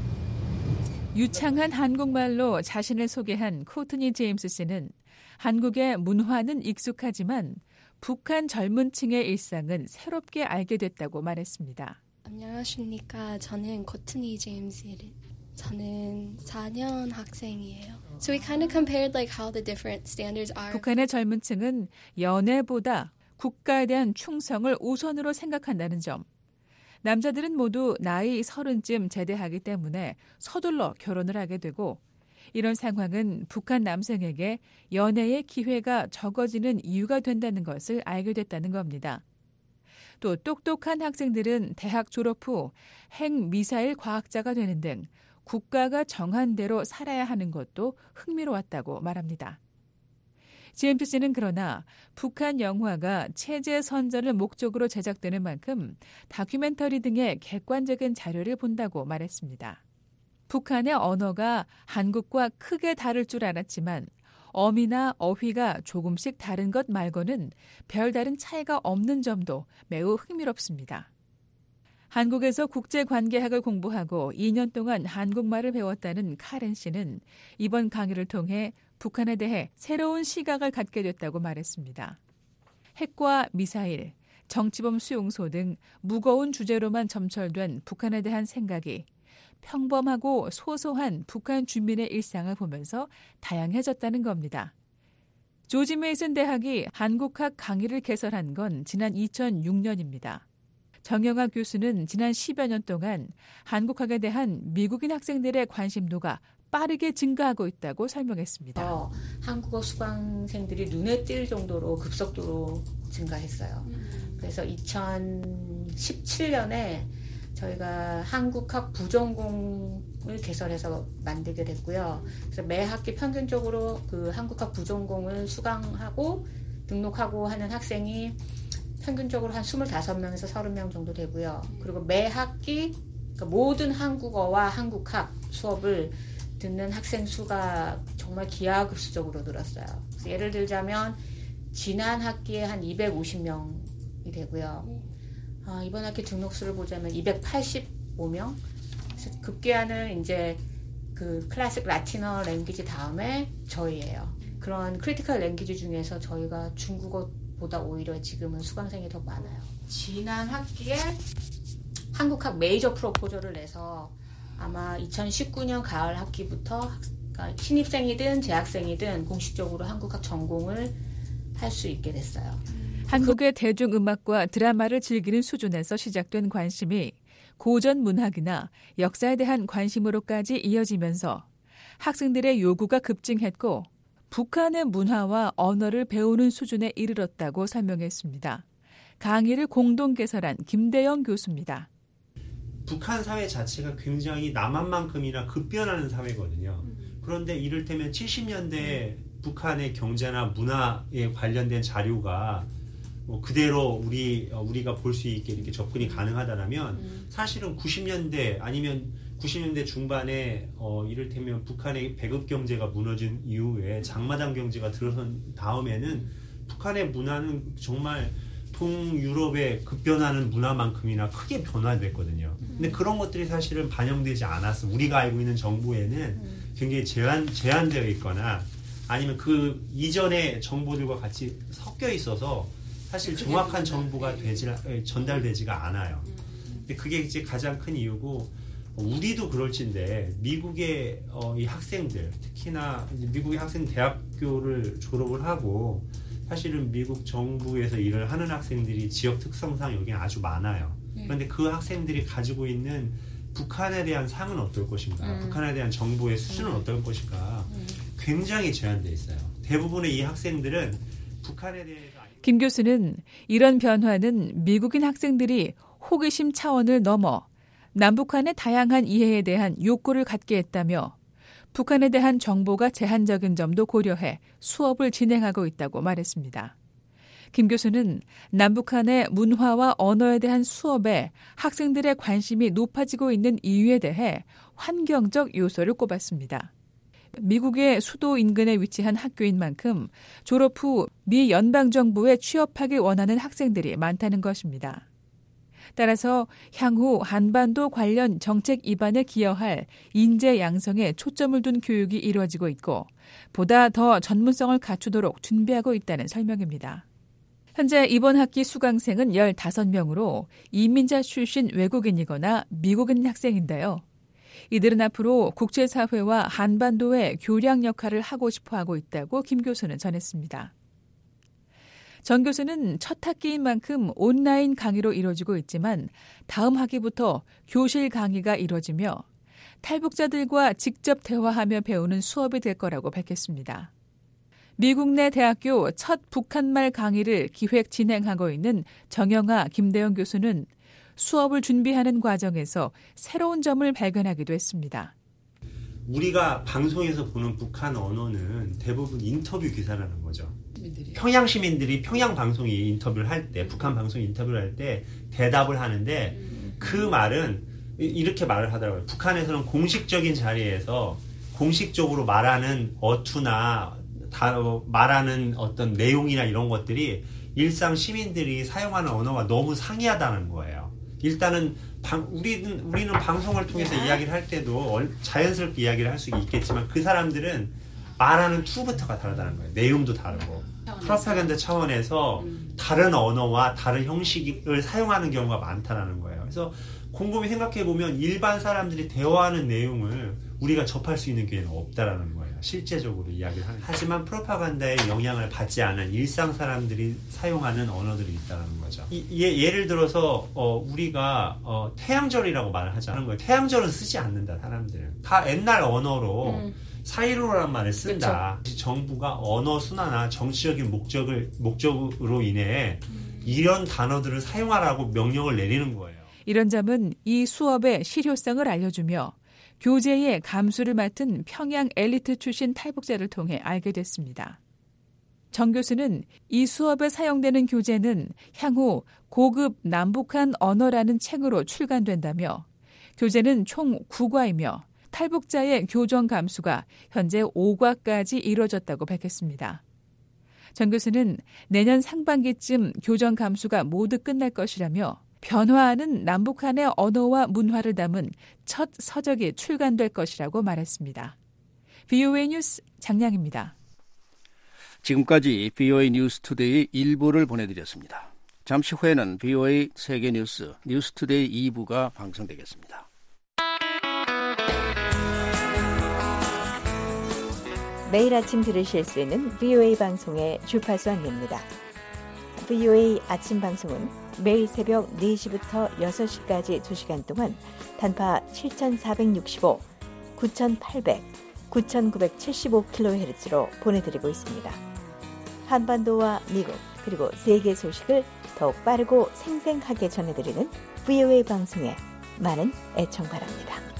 유창한 한국말로 자신을 소개한 코트니 제임스 씨는 한국의 문화는 익숙하지만 북한 젊은 층의 일상은 새롭게 알게 됐다고 말했습니다. 안녕하십니까. 저는 코트니 제임스예요. 저는 4년 학생이에요. So we kind of compared like how the different standards are. 북한의 젊은 층은 연애보다 국가에 대한 충성을 우선으로 생각한다는 점. 남자들은 모두 나이 30쯤 제대하기 때문에 서둘러 결혼을 하게 되고 이런 상황은 북한 남성에게 연애의 기회가 적어지는 이유가 된다는 것을 알게 됐다는 겁니다. 또 똑똑한 학생들은 대학 졸업 후 핵미사일 과학자가 되는 등 국가가 정한 대로 살아야 하는 것도 흥미로웠다고 말합니다. 제임스 씨는 그러나 북한 영화가 체제 선전을 목적으로 제작되는 만큼 다큐멘터리 등의 객관적인 자료를 본다고 말했습니다. 북한의 언어가 한국과 크게 다를 줄 알았지만 어미나 어휘가 조금씩 다른 것 말고는 별다른 차이가 없는 점도 매우 흥미롭습니다. 한국에서 국제관계학을 공부하고 2년 동안 한국말을 배웠다는 카렌 씨는 이번 강의를 통해 북한에 대해 새로운 시각을 갖게 됐다고 말했습니다. 핵과 미사일, 정치범 수용소 등 무거운 주제로만 점철된 북한에 대한 생각이 평범하고 소소한 북한 주민의 일상을 보면서 다양해졌다는 겁니다. 조지 메이슨 대학이 한국학 강의를 개설한 건 지난 2006년입니다. 정영아 교수는 지난 10여 년 동안 한국학에 대한 미국인 학생들의 관심도가 빠르게 증가하고 있다고 설명했습니다. 한국어 수강생들이 눈에 띌 정도로 급속도로 증가했어요. 그래서 2017년에 저희가 한국학 부전공을 개설해서 만들게 됐고요. 그래서 매 학기 평균적으로 그 한국학 부전공을 수강하고 등록하고 하는 학생이 평균적으로 한 25명에서 30명 정도 되고요. 그리고 매 학기 그러니까 모든 한국어와 한국학 수업을 듣는 학생 수가 정말 기하급수적으로 늘었어요. 그래서 예를 들자면 지난 학기에 한 250명이 되고요. 이번 학기 등록수를 보자면 285명. 그래서 급기야는 이제 그 클래식 라틴어 랭귀지 다음에 저희예요. 그런 크리티컬 랭귀지 중에서 저희가 중국어보다 오히려 지금은 수강생이 더 많아요. 지난 학기에 한국학 메이저 프로포저를 내서 아마 2019년 가을 학기부터 그러니까 신입생이든 재학생이든 공식적으로 한국학 전공을 할 수 있게 됐어요. 한국의 대중음악과 드라마를 즐기는 수준에서 시작된 관심이 고전 문학이나 역사에 대한 관심으로까지 이어지면서 학생들의 요구가 급증했고 북한의 문화와 언어를 배우는 수준에 이르렀다고 설명했습니다. 강의를 공동 개설한 김대영 교수입니다. 북한 사회 자체가 굉장히 남한만큼이나 급변하는 사회거든요. 그런데 이를테면 70년대 북한의 경제나 문화에 관련된 자료가 그대로 우리가 볼 수 있게 이렇게 접근이 가능하다면 사실은 90년대 아니면 90년대 중반에 이를테면 북한의 배급 경제가 무너진 이후에 장마당 경제가 들어선 다음에는 북한의 문화는 정말 동유럽의 급변하는 문화만큼이나 크게 변화됐거든요. 근데 그런 것들이 사실은 반영되지 않았어. 우리가 알고 있는 정보에는 굉장히 제한되어 있거나 아니면 그 이전의 정보들과 같이 섞여 있어서 사실 정확한 정보가 전달되지가 않아요. 근데 그게 이제 가장 큰 이유고 우리도 그럴진데 미국의 이 학생들 특히나 이제 미국의 학생 대학교를 졸업을 하고 사실은 미국 정부에서 일을 하는 학생들이 지역 특성상 여기는 아주 많아요. 그런데 그 학생들이 가지고 있는 북한에 대한 상은 어떨 것인가, 북한에 대한 정보의 수준은 어떨 것인가 굉장히 제한되어 있어요. 대부분의 이 학생들은 북한에 대해서 김 교수는 이런 변화는 미국인 학생들이 호기심 차원을 넘어 남북한의 다양한 이해에 대한 욕구를 갖게 했다며 북한에 대한 정보가 제한적인 점도 고려해 수업을 진행하고 있다고 말했습니다. 김 교수는 남북한의 문화와 언어에 대한 수업에 학생들의 관심이 높아지고 있는 이유에 대해 환경적 요소를 꼽았습니다. 미국의 수도 인근에 위치한 학교인 만큼 졸업 후 미 연방정부에 취업하길 원하는 학생들이 많다는 것입니다. 따라서 향후 한반도 관련 정책 입안에 기여할 인재 양성에 초점을 둔 교육이 이루어지고 있고 보다 더 전문성을 갖추도록 준비하고 있다는 설명입니다. 현재 이번 학기 수강생은 15명으로 이민자 출신 외국인이거나 미국인 학생인데요. 이들은 앞으로 국제사회와 한반도의 교량 역할을 하고 싶어 하고 있다고 김 교수는 전했습니다. 정 교수는 첫 학기인 만큼 온라인 강의로 이루어지고 있지만 다음 학기부터 교실 강의가 이루어지며 탈북자들과 직접 대화하며 배우는 수업이 될 거라고 밝혔습니다. 미국 내 대학교 첫 북한말 강의를 기획 진행하고 있는 정영아 김대영 교수는 수업을 준비하는 과정에서 새로운 점을 발견하기도 했습니다. 우리가 방송에서 보는 북한 언어는 대부분 인터뷰 기사라는 거죠. 평양 시민들이 평양 방송이 인터뷰를 할 때, 북한 방송이 인터뷰를 할 때 대답을 하는데 그 말은 이렇게 말을 하더라고요. 북한에서는 공식적인 자리에서 공식적으로 말하는 어투나 말하는 어떤 내용이나 이런 것들이 일상 시민들이 사용하는 언어와 너무 상이하다는 거예요. 일단은 우리는 방송을 통해서 이야기를 할 때도 자연스럽게 이야기를 할 수 있겠지만 그 사람들은 말하는 투부터가 다르다는 거예요. 내용도 다르고. 프로파간다 차원에서 다른 언어와 다른 형식을 사용하는 경우가 많다는 거예요. 그래서 곰곰이 생각해보면 일반 사람들이 대화하는 내용을 우리가 접할 수 있는 기회는 없다라는 거예요. 실제적으로 이야기를 하는. 하지만 프로파간다의 영향을 받지 않은 일상 사람들이 사용하는 언어들이 있다는 거죠. 예를 들어서 우리가 태양절이라고 말을 하지 않는 거예요. 태양절은 쓰지 않는다, 사람들은. 다 옛날 언어로 사이로라는 말을 쓴다. 그쵸. 정부가 언어 순화나 정치적인 목적으로 인해 이런 단어들을 사용하라고 명령을 내리는 거예요. 이런 점은 이 수업의 실효성을 알려주며 교재의 감수를 맡은 평양 엘리트 출신 탈북자를 통해 알게 됐습니다. 정 교수는 이 수업에 사용되는 교재는 향후 고급 남북한 언어라는 책으로 출간된다며 교재는 총 9과이며 탈북자의 교정 감수가 현재 5과까지 이루어졌다고 밝혔습니다. 정 교수는 내년 상반기쯤 교정 감수가 모두 끝날 것이라며 변화하는 남북한의 언어와 문화를 담은 첫 서적이 출간될 것이라고 말했습니다. VOA 뉴스 장량입니다. 지금까지 VOA 뉴스 투데이 1부를 보내드렸습니다. 잠시 후에는 VOA 세계뉴스 뉴스투데이 2부가 방송되겠습니다. 매일 아침 들으실 수 있는 VOA 방송의 주파수 안내입니다. VOA 아침 방송은 매일 새벽 4시부터 6시까지 2시간 동안 단파 7465, 9800, 9,975kHz로 보내드리고 있습니다. 한반도와 미국 그리고 세계 소식을 더욱 빠르고 생생하게 전해드리는 VOA 방송에 많은 애청 바랍니다.